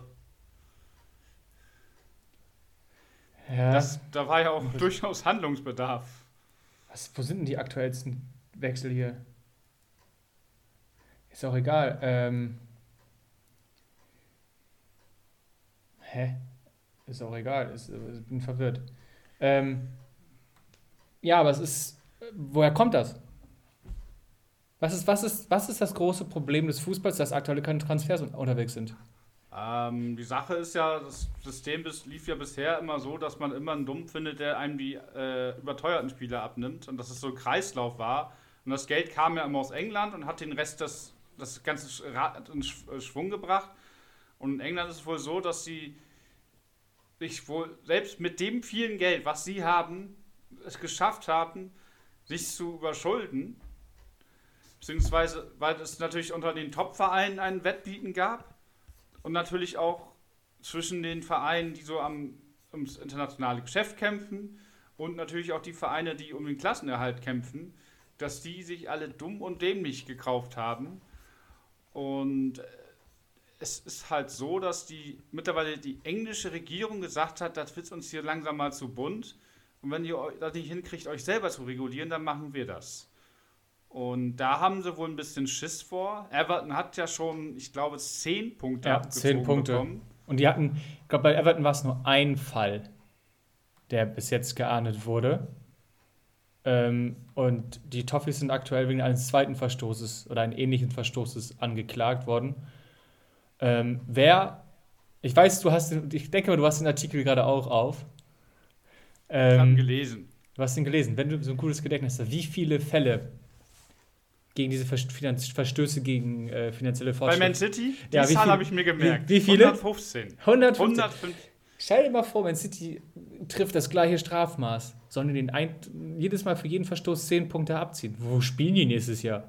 B: ja.
A: Da war ja auch durchaus Handlungsbedarf.
B: Wo sind denn die aktuellsten Wechsel hier? Ist auch egal. Ist auch egal. Ich bin verwirrt. Ja, aber es ist. Woher kommt das? Was ist das große Problem des Fußballs, dass aktuell keine Transfers unterwegs sind?
A: Die Sache ist ja, das System lief ja bisher immer so, dass man immer einen Dumm findet, der einem die überteuerten Spieler abnimmt und dass es so ein Kreislauf war. Und das Geld kam ja immer aus England und hat den Rest das ganze Rad in Schwung gebracht. Und in England ist es wohl so, dass sie sich wohl selbst mit dem vielen Geld, was sie haben, es geschafft haben, sich zu überschulden. Beziehungsweise, weil es natürlich unter den Top-Vereinen ein Wettbieten gab. Und natürlich auch zwischen den Vereinen, die so ums internationale Geschäft kämpfen und natürlich auch die Vereine, die um den Klassenerhalt kämpfen, dass die sich alle dumm und dämlich gekauft haben. Und es ist halt so, dass mittlerweile die englische Regierung gesagt hat, das wird uns hier langsam mal zu bunt. Und wenn ihr das nicht hinkriegt, euch selber zu regulieren, dann machen wir das. Und da haben sie wohl ein bisschen Schiss vor. Everton hat ja schon, ich glaube, 10 Punkte abgezogen
B: 10 Punkte bekommen. Und die hatten, ich glaube, bei Everton war es nur ein Fall, der bis jetzt geahndet wurde. Und die Toffees sind aktuell wegen eines zweiten Verstoßes oder einen ähnlichen Verstoßes angeklagt worden. Ich weiß, ich denke mal, du hast den Artikel gerade auch auf.
A: Ich habe ihn gelesen.
B: Du hast ihn gelesen. Wenn du so ein gutes Gedächtnis hast, wie viele Fälle gegen diese Verstöße gegen finanzielle Fortschritte.
A: Bei Man City? Die Zahl habe ich mir gemerkt.
B: Wie viele?
A: 115.
B: 115. Stell dir mal vor, Man City trifft das gleiche Strafmaß. Sollen die jedes Mal für jeden Verstoß 10 Punkte abziehen? Wo spielen die nächstes Jahr?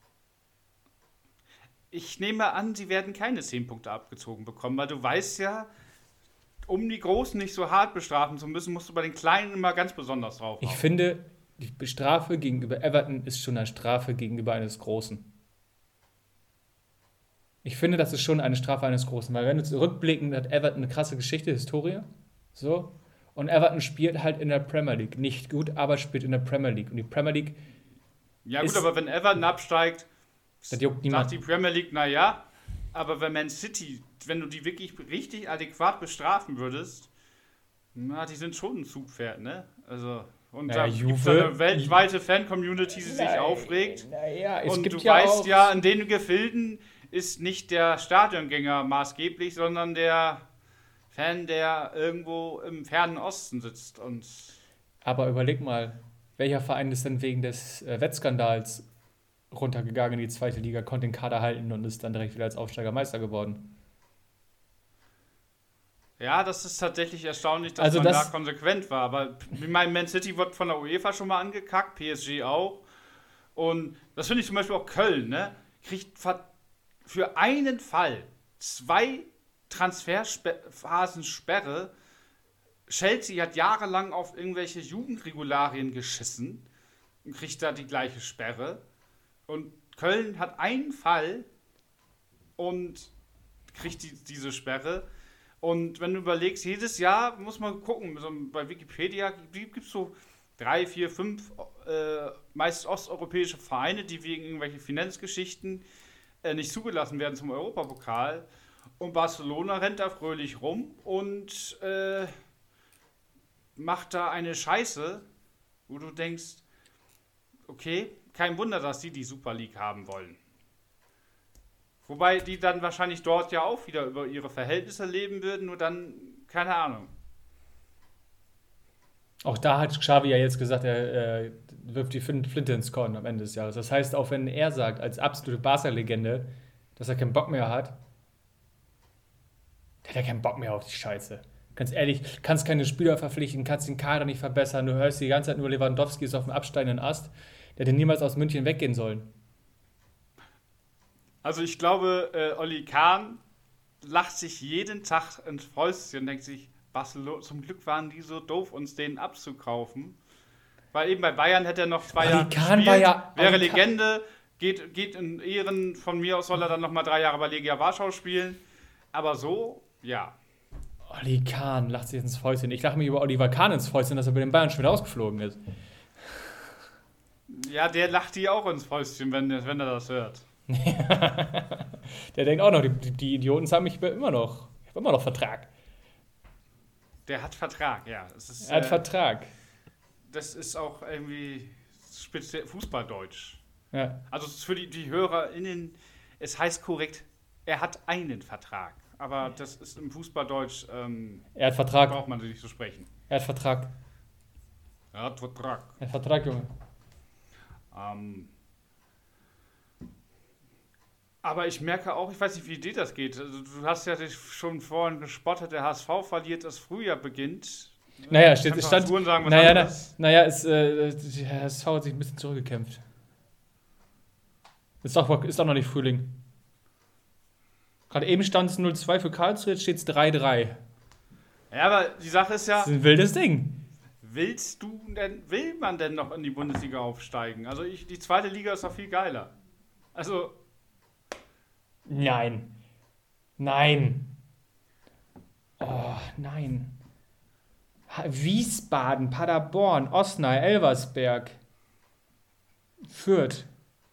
A: Ich nehme an, sie werden keine 10 Punkte abgezogen bekommen, weil du weißt ja, um die Großen nicht so hart bestrafen zu müssen, musst du bei den Kleinen immer ganz besonders drauf
B: Ich
A: hauen.
B: finde, die Strafe gegenüber Everton ist schon eine Strafe gegenüber eines Großen. Ich finde, das ist schon eine Strafe eines Großen, weil wenn du zurückblicken, hat Everton eine krasse Geschichte, Historie. So. Und Everton spielt halt in der Premier League. Nicht gut, aber spielt in der Premier League. Und die Premier League,
A: Ja gut, aber wenn Everton absteigt,
B: das juckt niemand.
A: sagt die Premier League, naja, aber wenn Man City, wenn du die wirklich richtig adäquat bestrafen würdest, na, die sind schon ein Zugpferd, ne? Also, und
B: Naja,
A: da gibt es
B: Juve-
A: eine weltweite Fan-Community, die sich aufregt.
B: Naja, es
A: Und
B: gibt
A: du
B: ja
A: weißt
B: auch,
A: ja, in den Gefilden ist nicht der Stadiongänger maßgeblich, sondern der Fan, der irgendwo im fernen Osten sitzt. Und
B: Aber überleg mal, welcher Verein ist denn wegen des Wettskandals runtergegangen in die zweite Liga, konnte den Kader halten und ist dann direkt wieder als Aufsteiger Meister geworden?
A: ja, das ist tatsächlich erstaunlich, dass
B: Also
A: man
B: das-
A: da konsequent war. Aber ich meine, Man City wird von der UEFA schon mal angekackt, PSG auch. Und das finde ich zum Beispiel auch Köln, ne? Kriegt für einen Fall 2 Transferphasen Sperre. Chelsea hat jahrelang auf irgendwelche Jugendregularien geschissen und kriegt da die gleiche Sperre. Und Köln hat einen Fall und kriegt diese Sperre. Und wenn du überlegst, jedes Jahr muss man gucken, so bei Wikipedia gibt es so 3, 4, 5 meist osteuropäische Vereine, die wegen irgendwelchen Finanzgeschichten nicht zugelassen werden zum Europapokal. Und Barcelona rennt da fröhlich rum und macht da eine Scheiße, wo du denkst, okay, kein Wunder, dass die Super League haben wollen. Wobei die dann wahrscheinlich dort ja auch wieder über ihre Verhältnisse leben würden, nur dann, keine Ahnung.
B: Auch da hat Xavi ja jetzt gesagt, er wirft die Flinte ins Korn am Ende des Jahres. Das heißt, auch wenn er sagt, als absolute Barca-Legende, dass er keinen Bock mehr hat, der hat ja keinen Bock mehr auf die Scheiße. Ganz ehrlich, kannst keine Spieler verpflichten, kannst den Kader nicht verbessern, du hörst die ganze Zeit nur, Lewandowski ist auf dem absteigenden Ast, der hätte niemals aus München weggehen sollen.
A: Also ich glaube, Oli Kahn lacht sich jeden Tag ins Fäustchen und denkt sich, Barcelona, zum Glück waren die so doof, uns den abzukaufen. Weil eben bei Bayern hätte er noch 2
B: Oli
A: Jahre
B: Kahn war ja-
A: wäre
B: Oli Kahn-
A: Legende, geht in Ehren, von mir aus soll er dann nochmal 3 Jahre bei Legia Warschau spielen. Aber so, ja.
B: Oli Kahn lacht sich ins Fäustchen. Ich lache mich über Oliver Kahn ins Fäustchen, dass er bei den Bayern schon wieder ausgeflogen ist.
A: Ja, der lacht die auch ins Fäustchen, wenn er das hört.
B: Der denkt auch noch, die Idioten haben mich immer noch. Ich habe immer noch Vertrag.
A: Der hat Vertrag, ja. Es ist,
B: Er hat Vertrag.
A: das ist auch irgendwie speziell Fußballdeutsch.
B: Ja.
A: Also für die HörerInnen, es heißt korrekt, er hat einen Vertrag. Aber das ist im Fußballdeutsch,
B: Er hat Vertrag.
A: braucht man nicht zu sprechen.
B: Er hat Vertrag.
A: Er hat Vertrag.
B: Er hat Vertrag, Junge.
A: Aber ich merke auch, ich weiß nicht, wie dir das geht. Also du hast ja dich schon vorhin gespottet, der HSV verliert, das Frühjahr beginnt.
B: Naja,
A: Kannst du als Touren sagen, was anderes?
B: der HSV hat sich ein bisschen zurückgekämpft. Ist doch noch nicht Frühling. Gerade eben stand es 0-2 für Karlsruhe, jetzt steht es 3-3.
A: Ja, aber die Sache ist ja,
B: Das ist ein wildes Ding.
A: will man denn noch in die Bundesliga aufsteigen? Also die zweite Liga ist doch viel geiler. Also,
B: Nein. Nein. Oh, nein. Wiesbaden, Paderborn, Osnabrück, Elversberg, Fürth.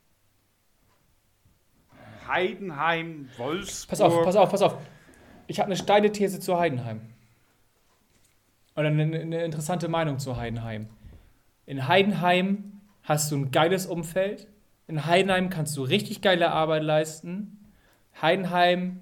A: Heidenheim, Wolfsburg.
B: Pass auf. Ich habe eine steile These zu Heidenheim. Oder eine interessante Meinung zu Heidenheim. In Heidenheim hast du ein geiles Umfeld. In Heidenheim kannst du richtig geile Arbeit leisten. Heidenheim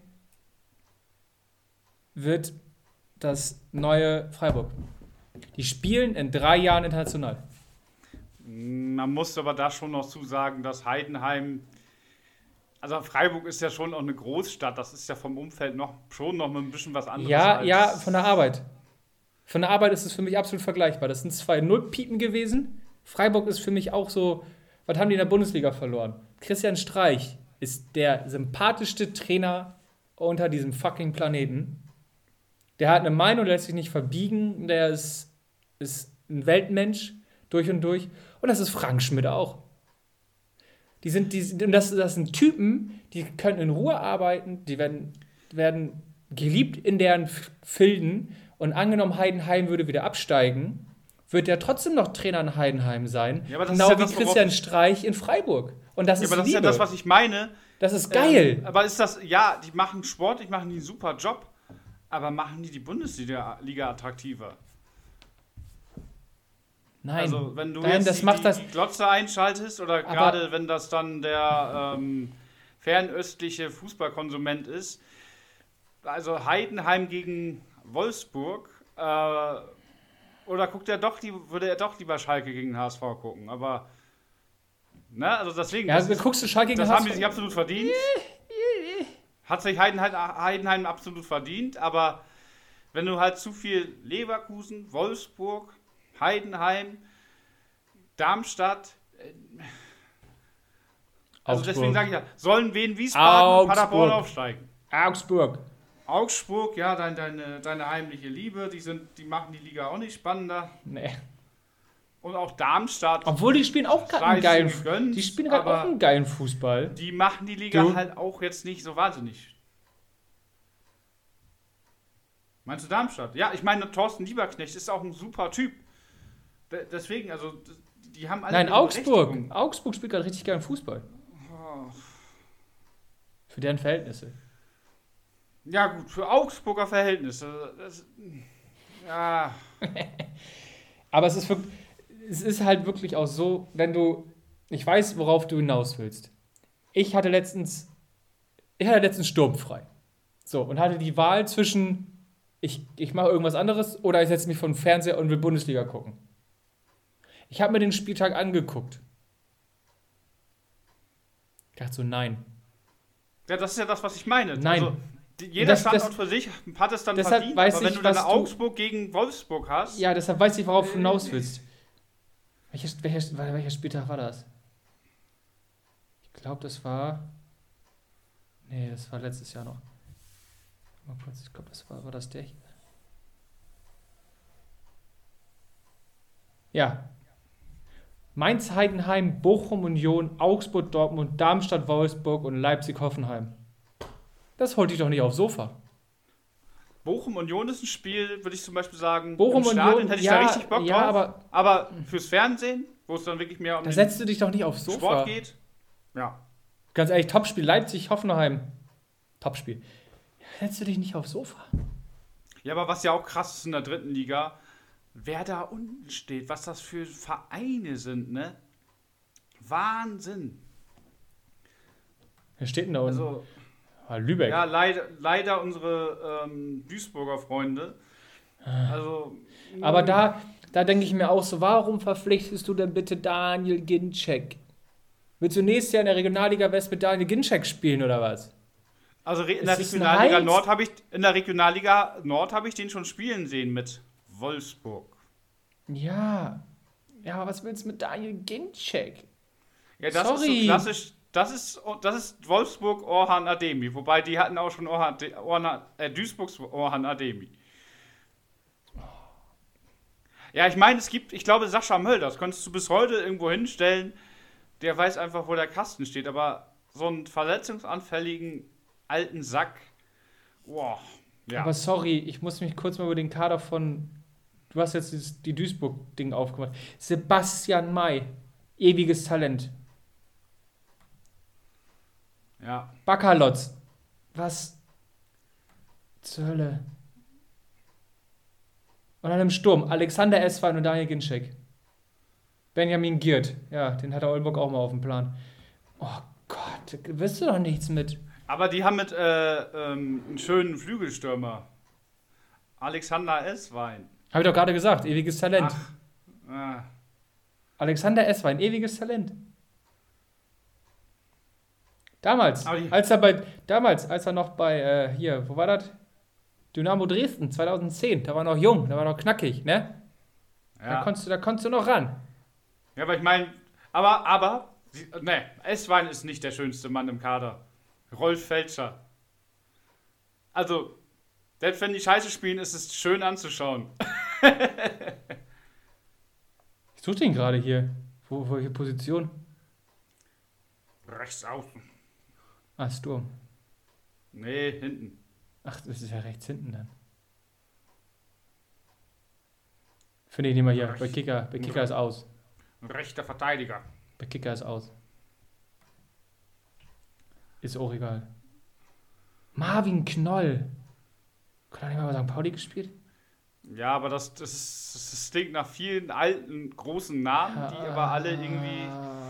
B: wird das neue Freiburg. Die spielen in 3 Jahren international.
A: Man muss aber da schon noch zu sagen, dass Heidenheim Also Freiburg ist ja schon auch eine Großstadt. Das ist ja vom Umfeld schon noch ein bisschen was anderes.
B: Ja, von der Arbeit. Von der Arbeit ist es für mich absolut vergleichbar. Das sind 2 Nullpiepen gewesen. Freiburg ist für mich auch so, was haben die in der Bundesliga verloren? Christian Streich ist der sympathischste Trainer unter diesem fucking Planeten. Der hat eine Meinung, der lässt sich nicht verbiegen. Der ist ein Weltmensch durch und durch. Und das ist Frank Schmidt auch. Das sind Typen, die können in Ruhe arbeiten, die werden geliebt in deren Filden. Und angenommen, Heidenheim würde wieder absteigen, wird er trotzdem noch Trainer in Heidenheim sein.
A: Ja, aber das
B: genau
A: ist ja
B: wie Christian Streich in Freiburg. Und das ist
A: aber das
B: Liebe.
A: ist ja das, was ich meine.
B: Das ist geil.
A: Aber ist das, ja, die machen Sport, die machen einen super Job, aber machen die Bundesliga attraktiver?
B: Nein,
A: also wenn du
B: nein,
A: jetzt die Glotze einschaltest oder gerade wenn das dann der fernöstliche Fußballkonsument ist, also Heidenheim gegen Wolfsburg, oder würde er doch lieber Schalke gegen HSV gucken, aber ne, also deswegen,
B: ja, also guckst du Schalke gegen
A: das
B: HSV?
A: haben die sich absolut verdient. Hat sich Heidenheim absolut verdient, aber wenn du halt zu viel Leverkusen, Wolfsburg, Heidenheim, Darmstadt, also deswegen sage ich ja, sollen Wien, Wiesbaden, Paderborn aufsteigen. Augsburg, ja, deine heimliche Liebe, die machen die Liga auch nicht spannender.
B: Nee.
A: Und auch Darmstadt.
B: Obwohl die spielen auch gerade einen geilen Fußball.
A: Die machen die Liga halt auch jetzt nicht so wahnsinnig. Meinst du Darmstadt? Ja, ich meine, Thorsten Lieberknecht ist auch ein super Typ. Deswegen, also, die haben alle.
B: Nein, Augsburg. Augsburg spielt gerade richtig geilen Fußball.
A: Oh.
B: Für deren Verhältnisse.
A: Ja, gut, für Augsburger Verhältnisse. Ja.
B: Aber es ist halt wirklich auch so, wenn du. Ich weiß, worauf du hinaus willst. Ich hatte letztens sturmfrei. So, und hatte die Wahl zwischen. Ich mache irgendwas anderes oder ich setze mich vor den Fernseher und will Bundesliga gucken. Ich habe mir den Spieltag angeguckt. Ich dachte so, nein.
A: Ja, das ist ja das, was ich meine.
B: Nein.
A: Also, jeder Standort für sich hat es dann verdient, aber wenn du dann Augsburg gegen Wolfsburg hast...
B: Ja, deshalb weiß ich, worauf du hinaus willst. Welcher Spieltag war das? Ich glaube, das war... Nee, das war letztes Jahr noch. Mal kurz, ich glaube, war das der hier? Ja. Mainz, Heidenheim, Bochum, Union, Augsburg, Dortmund, Darmstadt, Wolfsburg und Leipzig, Hoffenheim. Das holt dich doch nicht aufs Sofa.
A: Bochum, Union ist ein Spiel, würde ich zum Beispiel sagen,
B: Bochum,
A: im Stadion
B: Union,
A: hätte ich da richtig Bock drauf. Aber fürs Fernsehen, wo es dann wirklich mehr um
B: da setzt du dich doch nicht aufs Sofa.
A: Sport geht, ja.
B: Ganz ehrlich, Topspiel, Leipzig, Hoffenheim. Topspiel. Setzt du dich nicht aufs Sofa?
A: Ja, aber was ja auch krass ist in der dritten Liga, wer da unten steht, was das für Vereine sind, ne? Wahnsinn.
B: Wer steht denn da unten?
A: Also,
B: Lübeck.
A: Ja, leider unsere Duisburger Freunde. Also,
B: aber da denke ich mir auch so, warum verpflichtest du denn bitte Daniel Ginczek? Willst du nächstes Jahr in der Regionalliga West mit Daniel Ginczek spielen oder was?
A: Also in der Regionalliga Nord habe ich den schon spielen sehen mit Wolfsburg.
B: Ja, aber was willst du mit Daniel Ginczek?
A: Ja, das ist so klassisch. Das ist Wolfsburg Orhan Ademi, wobei die hatten auch schon Duisburgs Orhan Ademi. Ja, ich meine, ich glaube, Sascha Möll, das könntest du bis heute irgendwo hinstellen, der weiß einfach, wo der Kasten steht, aber so einen verletzungsanfälligen alten Sack, boah, ja.
B: Aber sorry, ich muss mich kurz mal über den Kader von, du hast jetzt die Duisburg-Ding aufgemacht. Sebastian May, ewiges Talent.
A: Ja.
B: Bakalotz. Was zur Hölle? Und dann im Sturm Alexander Esswein und Daniel Ginczek. Benjamin Giert. Ja, den hat der Oldenburg auch mal auf dem Plan. Oh Gott, da wirst du doch nichts mit.
A: Aber die haben mit einem schönen Flügelstürmer. Alexander Esswein.
B: Habe ich doch gerade gesagt, ewiges Talent. Damals,
A: Aber die-
B: als er noch bei, hier, wo war das? Dynamo Dresden, 2010, da war noch jung, da war noch knackig, ne?
A: Ja.
B: Da konntest du noch ran.
A: Ja, aber ich meine, aber, ne, Esswein ist nicht der schönste Mann im Kader. Rolf Felscher. Also, selbst wenn die Scheiße spielen, ist es schön anzuschauen.
B: Ich suche den gerade hier. Welche Position?
A: Rechts außen.
B: Ah, Sturm.
A: Nee, hinten.
B: Ach, das ist ja rechts hinten dann. Finde ich nicht mal hier. Bei Kicker ist aus.
A: Ein rechter Verteidiger.
B: Bei Kicker ist aus. Ist auch egal. Marvin Knoll. Kann er nicht mal bei St. Pauli gespielt?
A: Ja, aber das klingt nach vielen alten, großen Namen, die aber alle irgendwie.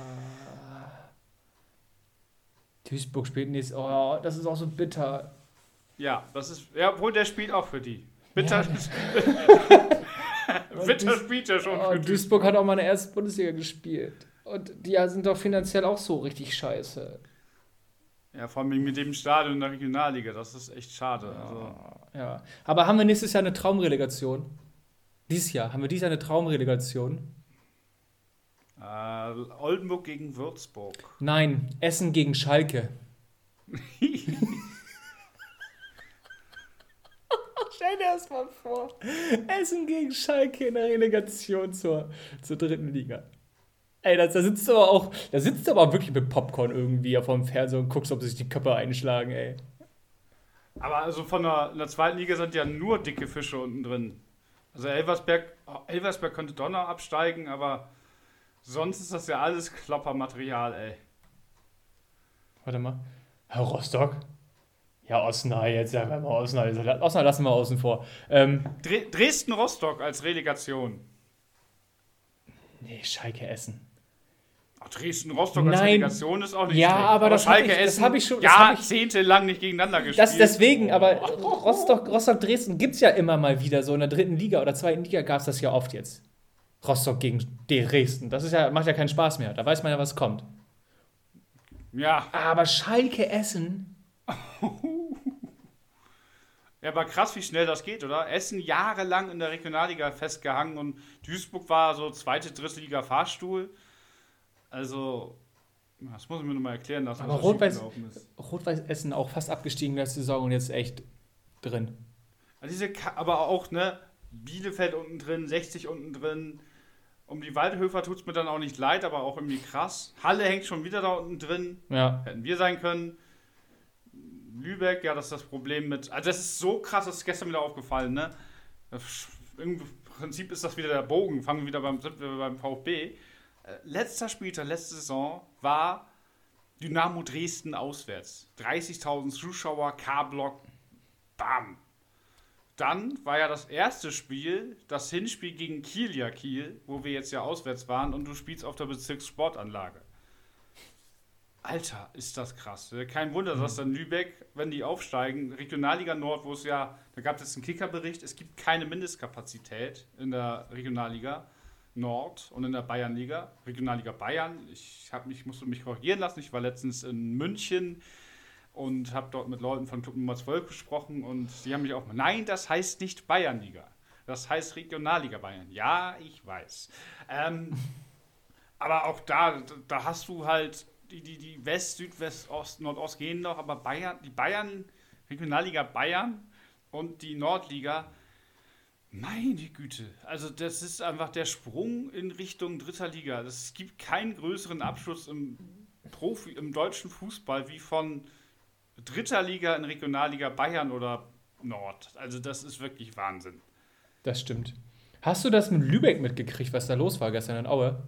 B: Duisburg spielt nächstes. Oh, das ist auch so bitter.
A: Ja, das ist. Ja, obwohl der spielt auch für die. Bitter,
B: Ja,
A: Bitter spielt ja schon für die.
B: Duisburg hat auch mal in der ersten Bundesliga gespielt. Und die sind doch finanziell auch so richtig scheiße.
A: Ja, vor allem mit dem Stadion in der Regionalliga, das ist echt schade. Also,
B: Ja. Aber haben wir nächstes Jahr eine Traumrelegation? Dieses Jahr haben wir eine Traumrelegation?
A: Oldenburg gegen Würzburg.
B: Nein, Essen gegen Schalke. Stell dir das mal vor. Essen gegen Schalke in der Relegation zur dritten Liga. Ey, da sitzt du aber wirklich mit Popcorn irgendwie auf dem Fernseher und guckst, ob sich die Köpfe einschlagen, ey.
A: Aber also in der zweiten Liga sind ja nur dicke Fische unten drin. Also Elversberg könnte doch noch absteigen, aber sonst ist das ja alles Kloppermaterial, ey.
B: Warte mal. Herr Rostock? Ja, Osnabrück jetzt. Ja, wenn wir Osnabrück lassen wir außen vor.
A: Dresden-Rostock als Relegation.
B: Nee, Schalke Essen.
A: Ach, Dresden-Rostock als
B: Nein.
A: Relegation ist auch nicht
B: Ja,
A: schlecht.
B: aber das hab
A: Schalke
B: ich- das
A: Essen
B: hab ich schon-
A: jahrzehntelang nicht gegeneinander gespielt.
B: Deswegen, aber Rostock Dresden gibt es ja immer mal wieder so in der dritten Liga oder zweiten Liga gab es das ja oft jetzt. Rostock gegen Dresden. Das macht ja keinen Spaß mehr. Da weiß man ja, was kommt.
A: Ja.
B: Aber Schalke Essen.
A: Ja, aber krass, wie schnell das geht, oder? Essen jahrelang in der Regionalliga festgehangen und Duisburg war so zweite, dritte Liga Fahrstuhl. Also, das muss ich mir nochmal erklären lassen.
B: Aber
A: was da
B: Rot-Weiß
A: schiefgelaufen ist.
B: Rot-Weiß Essen auch fast abgestiegen letzte Saison und jetzt echt drin.
A: Also aber auch, ne, Bielefeld unten drin, 60 unten drin. Um die Waldhöfer tut es mir dann auch nicht leid, aber auch irgendwie krass. Halle hängt schon wieder da unten drin.
B: Ja.
A: Hätten wir sein können. Lübeck, ja, das ist das Problem mit. Also, das ist so krass, das ist gestern wieder aufgefallen, ne? Im Prinzip ist das wieder der Bogen. Sind wir beim VfB. Letzter Spieltag, letzte Saison war Dynamo Dresden auswärts. 30.000 Zuschauer, K-Block, bam. Dann war ja das erste Spiel, das Hinspiel gegen Kiel, wo wir jetzt ja auswärts waren und du spielst auf der Bezirkssportanlage. Alter, ist das krass. Kein Wunder, dass dann Lübeck, wenn die aufsteigen, Regionalliga Nord, wo es ja, da gab es jetzt einen Kickerbericht, es gibt keine Mindestkapazität in der Regionalliga Nord und in der Bayernliga, Regionalliga Bayern. Musste mich korrigieren lassen, ich war letztens in München und habe dort mit Leuten von Club Nummer 12 gesprochen und die haben mich auch, nein, das heißt nicht Bayernliga, das heißt Regionalliga Bayern. Ja, ich weiß. Aber auch da hast du halt die West, Südwest, Ost, Nordost gehen noch, aber die Bayern, Regionalliga Bayern und die Nordliga, meine Güte, also das ist einfach der Sprung in Richtung dritter Liga. Es gibt keinen größeren Abschluss im deutschen Fußball wie von dritter Liga in Regionalliga Bayern oder Nord. Also das ist wirklich Wahnsinn.
B: Das stimmt. Hast du das mit Lübeck mitgekriegt, was da los war gestern in Aue?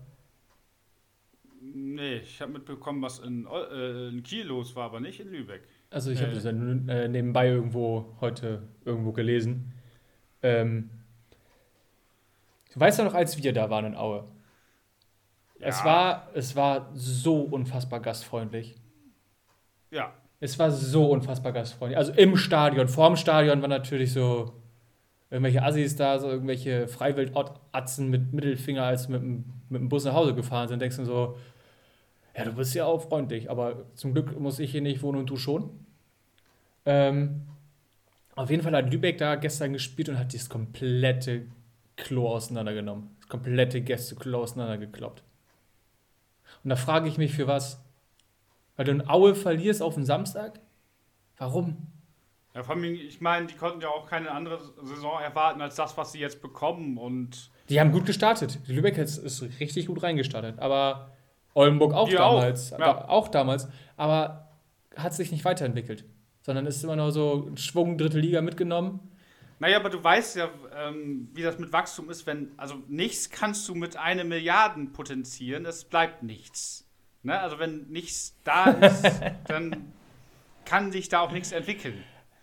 A: Nee, ich habe mitbekommen, was in Kiel los war, aber nicht in Lübeck.
B: Also ich habe das ja nebenbei heute irgendwo gelesen. Du weißt ja noch, als wir da waren in Aue.
A: Ja.
B: Es war so unfassbar gastfreundlich.
A: Ja.
B: Es war so unfassbar gastfreundlich. Also im Stadion. Vorm Stadion waren natürlich so irgendwelche Assis da, so irgendwelche Freiwild-Atzen mit Mittelfinger, als mit dem Bus nach Hause gefahren sind. Denkst du so, Ja, du bist ja auch freundlich, aber zum Glück muss ich hier nicht wohnen und du schon. Ähm, auf jeden Fall hat Lübeck da gestern gespielt und hat dieses komplette Klo auseinandergenommen. Das komplette Gästeklo auseinandergekloppt. Und da frage ich mich, für was? Weil du in Aue verlierst auf den Samstag? Warum?
A: Ja, vor allem, ich meine, die konnten ja auch keine andere Saison erwarten als das, was sie jetzt bekommen. Und
B: Die haben gut gestartet. Die Lübeck ist richtig gut reingestartet. Aber Oldenburg auch
A: wir auch.
B: damals.
A: Ja.
B: Auch damals. Aber hat sich nicht weiterentwickelt. Sondern ist immer nur so ein Schwung dritte Liga mitgenommen.
A: Naja, aber du weißt ja, wie das mit Wachstum ist, also nichts kannst du mit 1 Milliarde potenzieren, es bleibt nichts. Ne? Also wenn nichts da ist, dann kann sich da auch nichts entwickeln.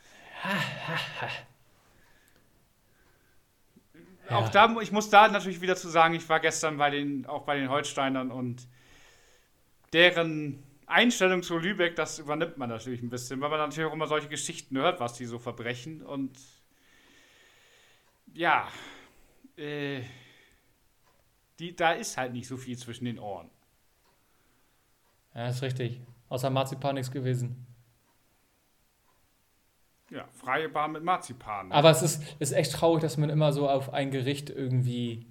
B: Ja.
A: Auch da, ich muss da natürlich wieder zu sagen, ich war gestern auch bei den Holsteinern und deren Einstellung zu Lübeck, das übernimmt man natürlich ein bisschen, weil man natürlich auch immer solche Geschichten hört, was die so verbrechen. Und ja, da ist halt nicht so viel zwischen den Ohren.
B: Ja, ist richtig. Außer Marzipan nichts gewesen.
A: Ja, freie Bahn mit Marzipan. Ne?
B: Aber es ist echt traurig, dass man immer so auf ein Gericht irgendwie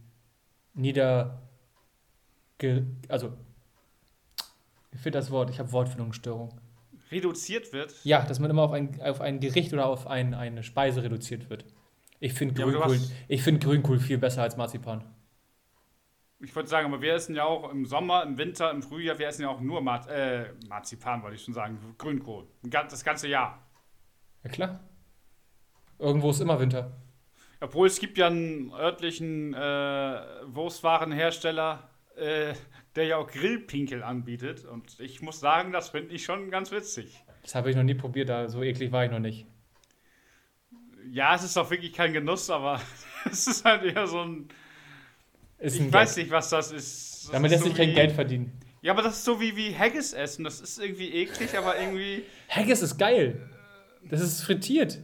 B: also, ich finde das Wort, ich habe Wortfindungsstörung.
A: Reduziert wird.
B: Ja, dass man immer auf ein Gericht oder auf eine Speise reduziert wird. Ich finde Grünkohl viel besser als Marzipan.
A: Ich wollte sagen, aber wir essen ja auch im Sommer, im Winter, im Frühjahr, wir essen ja auch nur Marzipan, wollte ich schon sagen, Grünkohl. Das ganze Jahr.
B: Ja klar. Irgendwo ist immer Winter.
A: Obwohl es gibt ja einen örtlichen Wurstwarenhersteller, der ja auch Grillpinkel anbietet. Und ich muss sagen, das finde ich schon ganz witzig.
B: Das habe ich noch nie probiert, so eklig war ich noch nicht.
A: Ja, es ist auch wirklich kein Genuss, aber es ist halt eher so ein... Ich
B: Gag.
A: weiß nicht, was das ist.
B: Damit lässt sich kein Geld verdienen.
A: Ja, aber das ist so wie Haggis essen. Das ist irgendwie eklig, aber irgendwie...
B: Haggis ist geil. Das ist frittiert.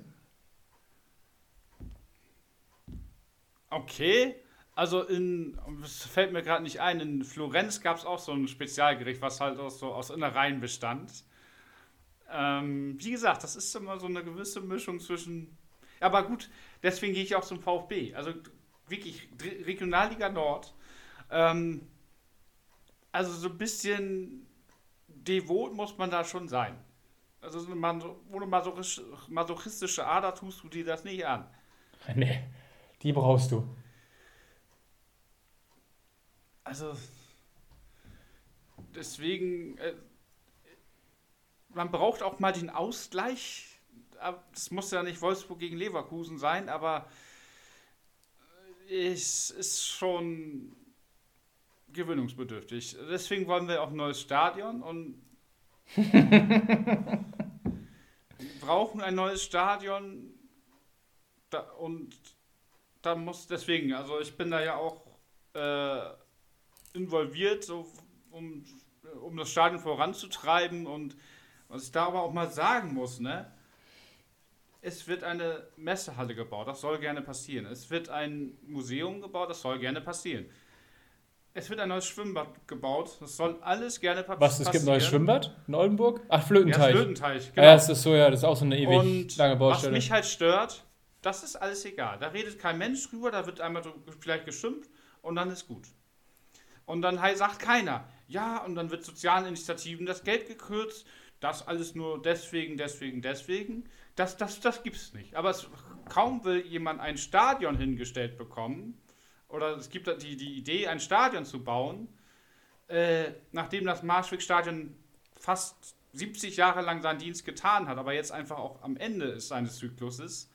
A: Okay. Also das fällt mir gerade nicht ein, in Florenz gab es auch so ein Spezialgericht, was halt aus Innereien bestand. Wie gesagt, das ist immer so eine gewisse Mischung zwischen... Aber gut, deswegen gehe ich auch zum VfB. Also wirklich Regionalliga Nord. Also so ein bisschen devot muss man da schon sein. Also ohne masochistische Ader tust du dir das nicht an.
B: Nee, die brauchst du.
A: Also deswegen, man braucht auch mal den Ausgleich. Das muss ja nicht Wolfsburg gegen Leverkusen sein, aber es ist schon gewöhnungsbedürftig. Deswegen wollen wir auch ein neues Stadion und brauchen ein neues Stadion und da muss deswegen, also ich bin da ja auch involviert, so, um das Stadion voranzutreiben und was ich da aber auch mal sagen muss, ne? Es wird eine Messehalle gebaut, das soll gerne passieren. Es wird ein Museum gebaut, das soll gerne passieren. Es wird ein neues Schwimmbad gebaut, das soll alles gerne passieren.
B: Was, es gibt ein neues Schwimmbad in Oldenburg? Ach, Flötenteich.
A: Ja, Flötenteich, genau.
B: Ja, das ist so, ja, das ist auch so eine ewig
A: und
B: lange Baustelle.
A: Was mich halt stört, das ist alles egal. Da redet kein Mensch drüber, da wird einmal so vielleicht geschimpft und dann ist gut. Und dann sagt keiner, ja, und dann wird sozialen Initiativen das Geld gekürzt, das alles nur deswegen. Das gibt's nicht. Aber kaum will jemand ein Stadion hingestellt bekommen, oder es gibt die Idee, ein Stadion zu bauen, nachdem das Maastricht-Stadion fast 70 Jahre lang seinen Dienst getan hat, aber jetzt einfach auch am Ende seines Zykluses.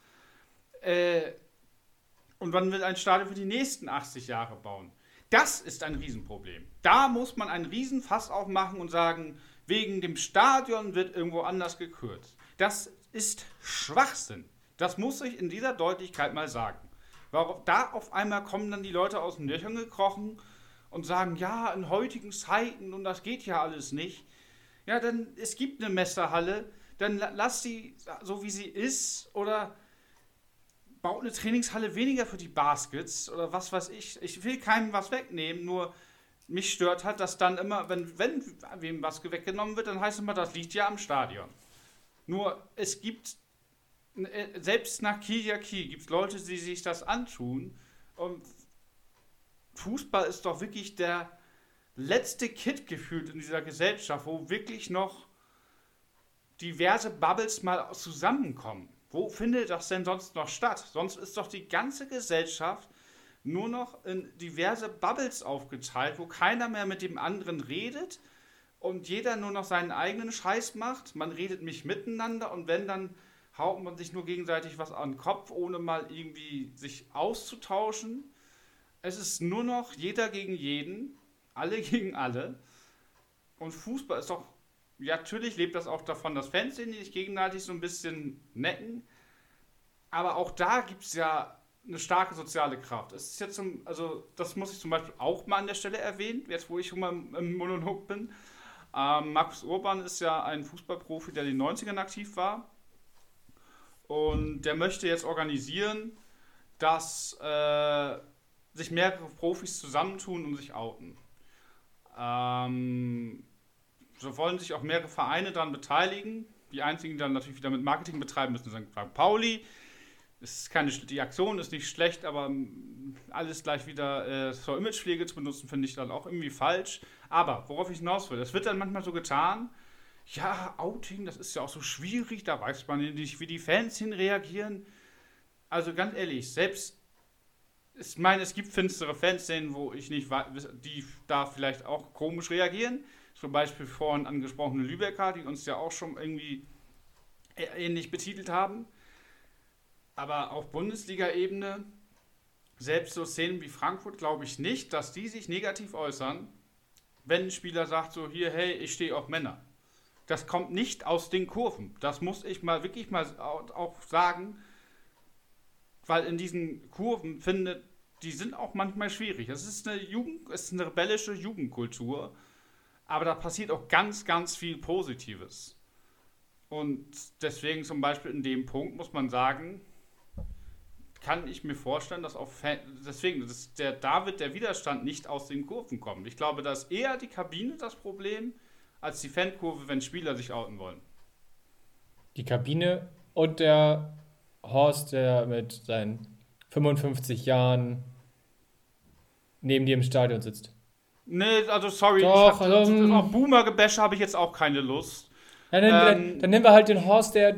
A: Und man will ein Stadion für die nächsten 80 Jahre bauen. Das ist ein Riesenproblem. Da muss man einen Riesenfass aufmachen und sagen, wegen dem Stadion wird irgendwo anders gekürzt. Das ist Schwachsinn. Das muss ich in dieser Deutlichkeit mal sagen. Warum, da auf einmal kommen dann die Leute aus den Löchern gekrochen und sagen, ja, in heutigen Zeiten und das geht ja alles nicht. Ja, dann, es gibt eine Messerhalle, dann lass sie so wie sie ist oder baut eine Trainingshalle weniger für die Baskets oder was weiß ich. Ich will keinem was wegnehmen, nur mich stört halt, dass dann immer, wenn wem was weggenommen wird, dann heißt es immer, das liegt ja am Stadion. Nur es gibt, selbst nach Kiel gibt es Leute, die sich das antun. Und Fußball ist doch wirklich der letzte Kit gefühlt in dieser Gesellschaft, wo wirklich noch diverse Bubbles mal zusammenkommen. Wo findet das denn sonst noch statt? Sonst ist doch die ganze Gesellschaft nur noch in diverse Bubbles aufgeteilt, wo keiner mehr mit dem anderen redet und jeder nur noch seinen eigenen Scheiß macht. Man redet nicht miteinander und wenn, dann haut man sich nur gegenseitig was an den Kopf, ohne mal irgendwie sich auszutauschen. Es ist nur noch jeder gegen jeden, alle gegen alle. Und Fußball ist doch, ja, natürlich lebt das auch davon, dass Fans sich gegenseitig so ein bisschen necken. Aber auch da gibt es ja eine starke soziale Kraft. Es ist jetzt das muss ich zum Beispiel auch mal an der Stelle erwähnen, jetzt wo ich schon mal im Monolog bin. Markus Urban ist ja ein Fußballprofi, der in den 90ern aktiv war. Und der möchte jetzt organisieren, dass sich mehrere Profis zusammentun und sich outen. So wollen sich auch mehrere Vereine dann beteiligen. Die einzigen, die dann natürlich wieder mit Marketing betreiben müssen, sind St. Pauli. Die Aktion ist nicht schlecht, aber alles gleich wieder zur Imagepflege zu benutzen, finde ich dann auch irgendwie falsch. Aber worauf ich hinaus will, es wird dann manchmal so getan, ja, Outing, das ist ja auch so schwierig, da weiß man nicht, wie die Fans hinreagieren. Also ganz ehrlich, ich meine, es gibt finstere Fanszenen, wo ich nicht weiß, die da vielleicht auch komisch reagieren. Zum Beispiel vorhin angesprochene Lübecker, die uns ja auch schon irgendwie ähnlich betitelt haben. Aber auf Bundesliga-Ebene, selbst so Szenen wie Frankfurt, glaube ich nicht, dass die sich negativ äußern, wenn ein Spieler sagt so, hier, hey, ich stehe auf Männer. Das kommt nicht aus den Kurven. Das muss ich mal wirklich mal auch sagen, weil in diesen Kurven die sind auch manchmal schwierig. Es ist eine rebellische Jugendkultur, aber da passiert auch ganz, ganz viel Positives. Und deswegen zum Beispiel in dem Punkt muss man sagen, kann ich mir vorstellen, dass auch da wird der Widerstand nicht aus den Kurven kommen. Ich glaube, da ist eher die Kabine das Problem, als die Fankurve, wenn Spieler sich outen wollen.
B: Die Kabine und der Horst, der mit seinen 55 Jahren neben dir im Stadion sitzt.
A: Nee, also sorry,
B: Doch,
A: auf Boomer-Gebäsche habe ich jetzt auch keine Lust.
B: Ja, dann nehmen wir halt den Horst, der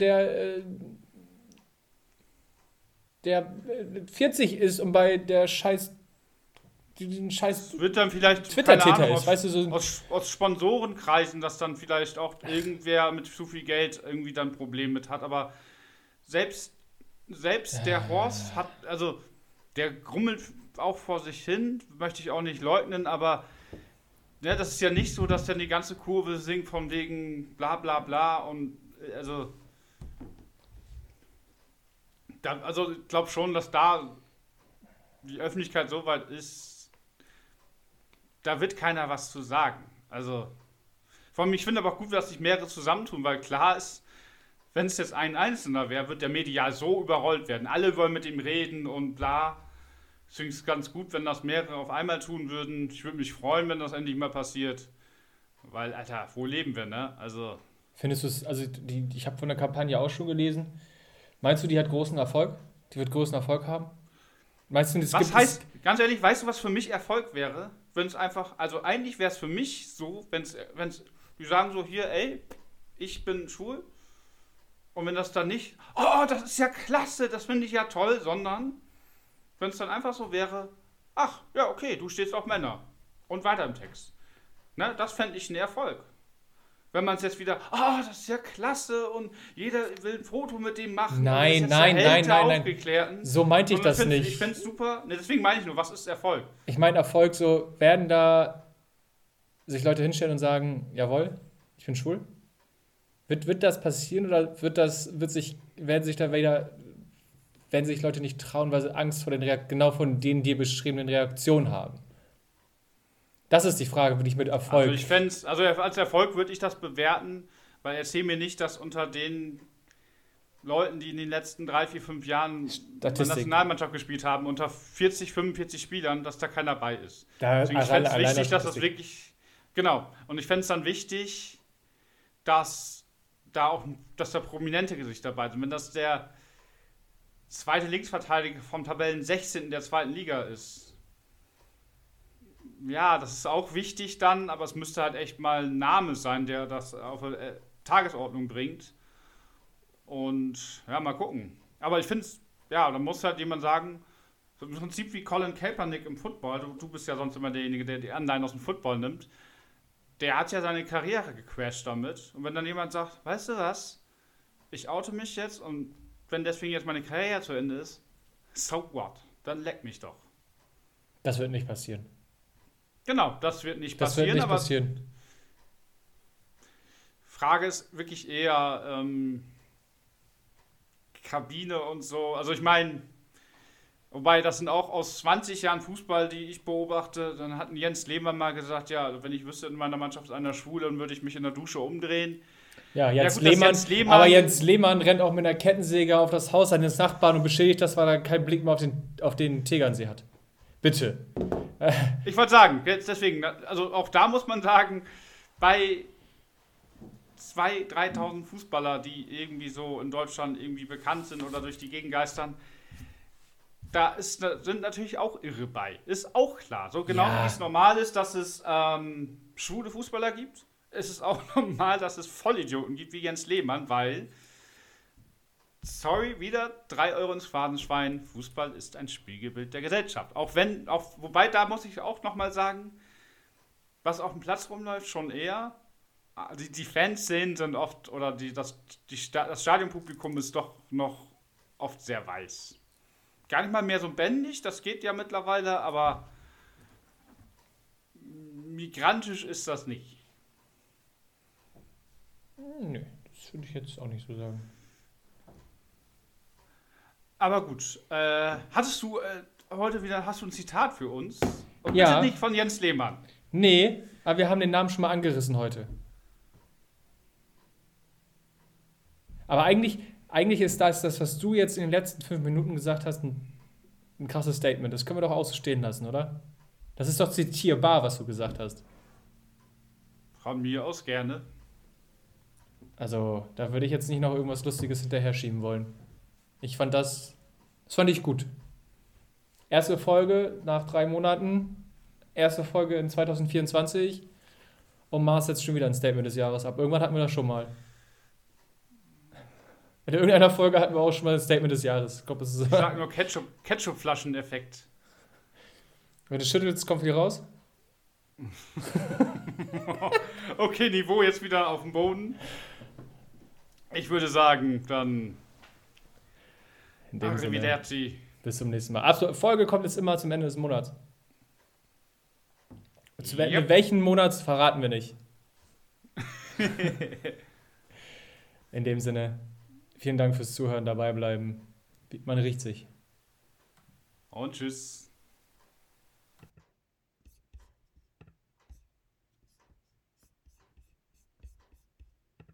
B: 40 ist und bei der diesen scheiß
A: wird dann vielleicht
B: Twitter-Täter ist, weißt du, so
A: aus Sponsorenkreisen, dass dann vielleicht auch irgendwer mit zu viel Geld irgendwie dann ein Problem mit hat, aber selbst der Horst hat, also der grummelt auch vor sich hin, möchte ich auch nicht leugnen, aber ja, das ist ja nicht so, dass dann die ganze Kurve singt von wegen bla bla bla und also ich glaube schon, dass da die Öffentlichkeit so weit ist, da wird keiner was zu sagen. Also, vor allem, ich finde aber auch gut, dass sich mehrere zusammentun, weil klar ist, wenn es jetzt ein Einzelner wäre, wird der medial so überrollt werden. Alle wollen mit ihm reden und bla. Deswegen ist es ganz gut, wenn das mehrere auf einmal tun würden. Ich würde mich freuen, wenn das endlich mal passiert. Weil, Alter, wo leben wir, ne? Also.
B: Findest du es, also ich habe von der Kampagne auch schon gelesen. Meinst du, die hat großen Erfolg? Die wird großen Erfolg haben? Meinst du,
A: ganz ehrlich, weißt du, was für mich Erfolg wäre? Wenn es einfach, also eigentlich wäre es für mich so, wenn die sagen so, hier, ey, ich bin schwul. Und wenn das dann nicht, oh, das ist ja klasse, das finde ich ja toll, sondern wenn es dann einfach so wäre, ach, ja, okay, du stehst auf Männer. Und weiter im Text. Ne, das fände ich einen Erfolg. Wenn man es jetzt wieder, das ist ja klasse und jeder will ein Foto mit dem machen.
B: Nein. So meinte ich das nicht.
A: Ich finde es super. Ne, deswegen meine ich nur, was ist Erfolg?
B: Ich meine Erfolg, so werden da sich Leute hinstellen und sagen, jawohl, ich bin schwul? Wird das passieren oder werden sich Leute nicht trauen, weil sie Angst vor genau von den dir beschriebenen Reaktionen haben? Das ist die Frage, würde ich mit Erfolg.
A: Also ich fände als Erfolg würde ich das bewerten, weil erzähl mir nicht, dass unter den Leuten, die in den letzten 3, 4, 5 Jahren in der
B: Statistik.
A: Nationalmannschaft gespielt haben, unter 40, 45 Spielern, dass da keiner bei ist.
B: Da
A: Deswegen ich fände es
B: alleine
A: wichtig, dass das
B: Statistik.
A: wirklich. Genau. Und ich fände es dann wichtig, dass da prominente Gesichter dabei sind. Wenn das der zweite Linksverteidiger vom Tabellen 16. der zweiten Liga ist. Ja, das ist auch wichtig dann, aber es müsste halt echt mal ein Name sein, der das auf Tagesordnung bringt. Und ja, mal gucken. Aber ich finde es, ja, da muss halt jemand sagen, so im Prinzip wie Colin Kaepernick im Football, du bist ja sonst immer derjenige, der die Anleihen aus dem Football nimmt, der hat ja seine Karriere gecrashed damit. Und wenn dann jemand sagt, weißt du was, ich oute mich jetzt und wenn deswegen jetzt meine Karriere zu Ende ist, so what? Dann leck mich doch.
B: Das wird nicht passieren.
A: Genau, das wird nicht
B: Das
A: passieren,
B: wird nicht
A: aber
B: passieren.
A: Frage ist wirklich eher Kabine und so. Also ich meine, wobei das sind auch aus 20 Jahren Fußball, die ich beobachte, dann hat ein Jens Lehmann mal gesagt, ja, wenn ich wüsste, in meiner Mannschaft ist einer schwul, dann würde ich mich in der Dusche umdrehen.
B: Ja, Jens
A: gut, dass
B: Lehmann,
A: Jens Lehmann-
B: aber Jens Lehmann rennt auch mit einer Kettensäge auf das Haus seines Nachbarn und beschädigt das, weil er keinen Blick mehr auf den Tegernsee hat. Bitte.
A: Ich wollte sagen, jetzt deswegen, also auch da muss man sagen, bei 2.000, 3.000 Fußballer, die irgendwie so in Deutschland irgendwie bekannt sind oder durch die Gegend geistern, sind natürlich auch Irre bei. Ist auch klar. So genau
B: Ja.
A: wie es normal ist, dass es schwule Fußballer gibt, ist es auch normal, dass es Vollidioten gibt wie Jens Lehmann, weil, sorry, wieder 3 Euro ins Phrasenschwein, Fußball ist ein Spiegelbild der Gesellschaft. Wobei, da muss ich auch nochmal sagen, was auf dem Platz rumläuft, schon eher. Die Fanszenen sind oft, oder das Stadionpublikum ist doch noch oft sehr weiß. Gar nicht mal mehr so bändig, das geht ja mittlerweile, aber migrantisch ist das nicht.
B: Nö, das würde ich jetzt auch nicht so sagen.
A: Aber gut, hast du ein Zitat für uns? Und
B: Ja.
A: bitte nicht von Jens Lehmann.
B: Nee, aber wir haben den Namen schon mal angerissen heute. Aber eigentlich ist das, was du jetzt in den letzten 5 Minuten gesagt hast, ein krasses Statement. Das können wir doch ausstehen lassen, oder? Das ist doch zitierbar, was du gesagt hast.
A: Von mir aus gerne.
B: Also, da würde ich jetzt nicht noch irgendwas Lustiges hinterher schieben wollen. Das fand ich gut. Erste Folge nach 3 Monaten, erste Folge in 2024 und Mars setzt schon wieder ein Statement des Jahres ab. Irgendwann hatten wir das schon mal. In irgendeiner Folge hatten wir auch schon mal ein Statement des Jahres. Ich glaube, das ist
A: Ich sag nur Ketchup-Flaschen-Effekt.
B: Wenn du schüttelst, kommt viel raus.
A: Okay, Niveau jetzt wieder auf dem Boden. Ich würde sagen, dann
B: In dem Sinne,
A: Arrivederci.
B: bis zum nächsten Mal. Also, Folge kommt jetzt immer zum Ende des Monats.
A: Yep.
B: Welchen Monat verraten wir nicht. In dem Sinne, vielen Dank fürs Zuhören, dabei bleiben. Man riecht sich.
A: Und tschüss.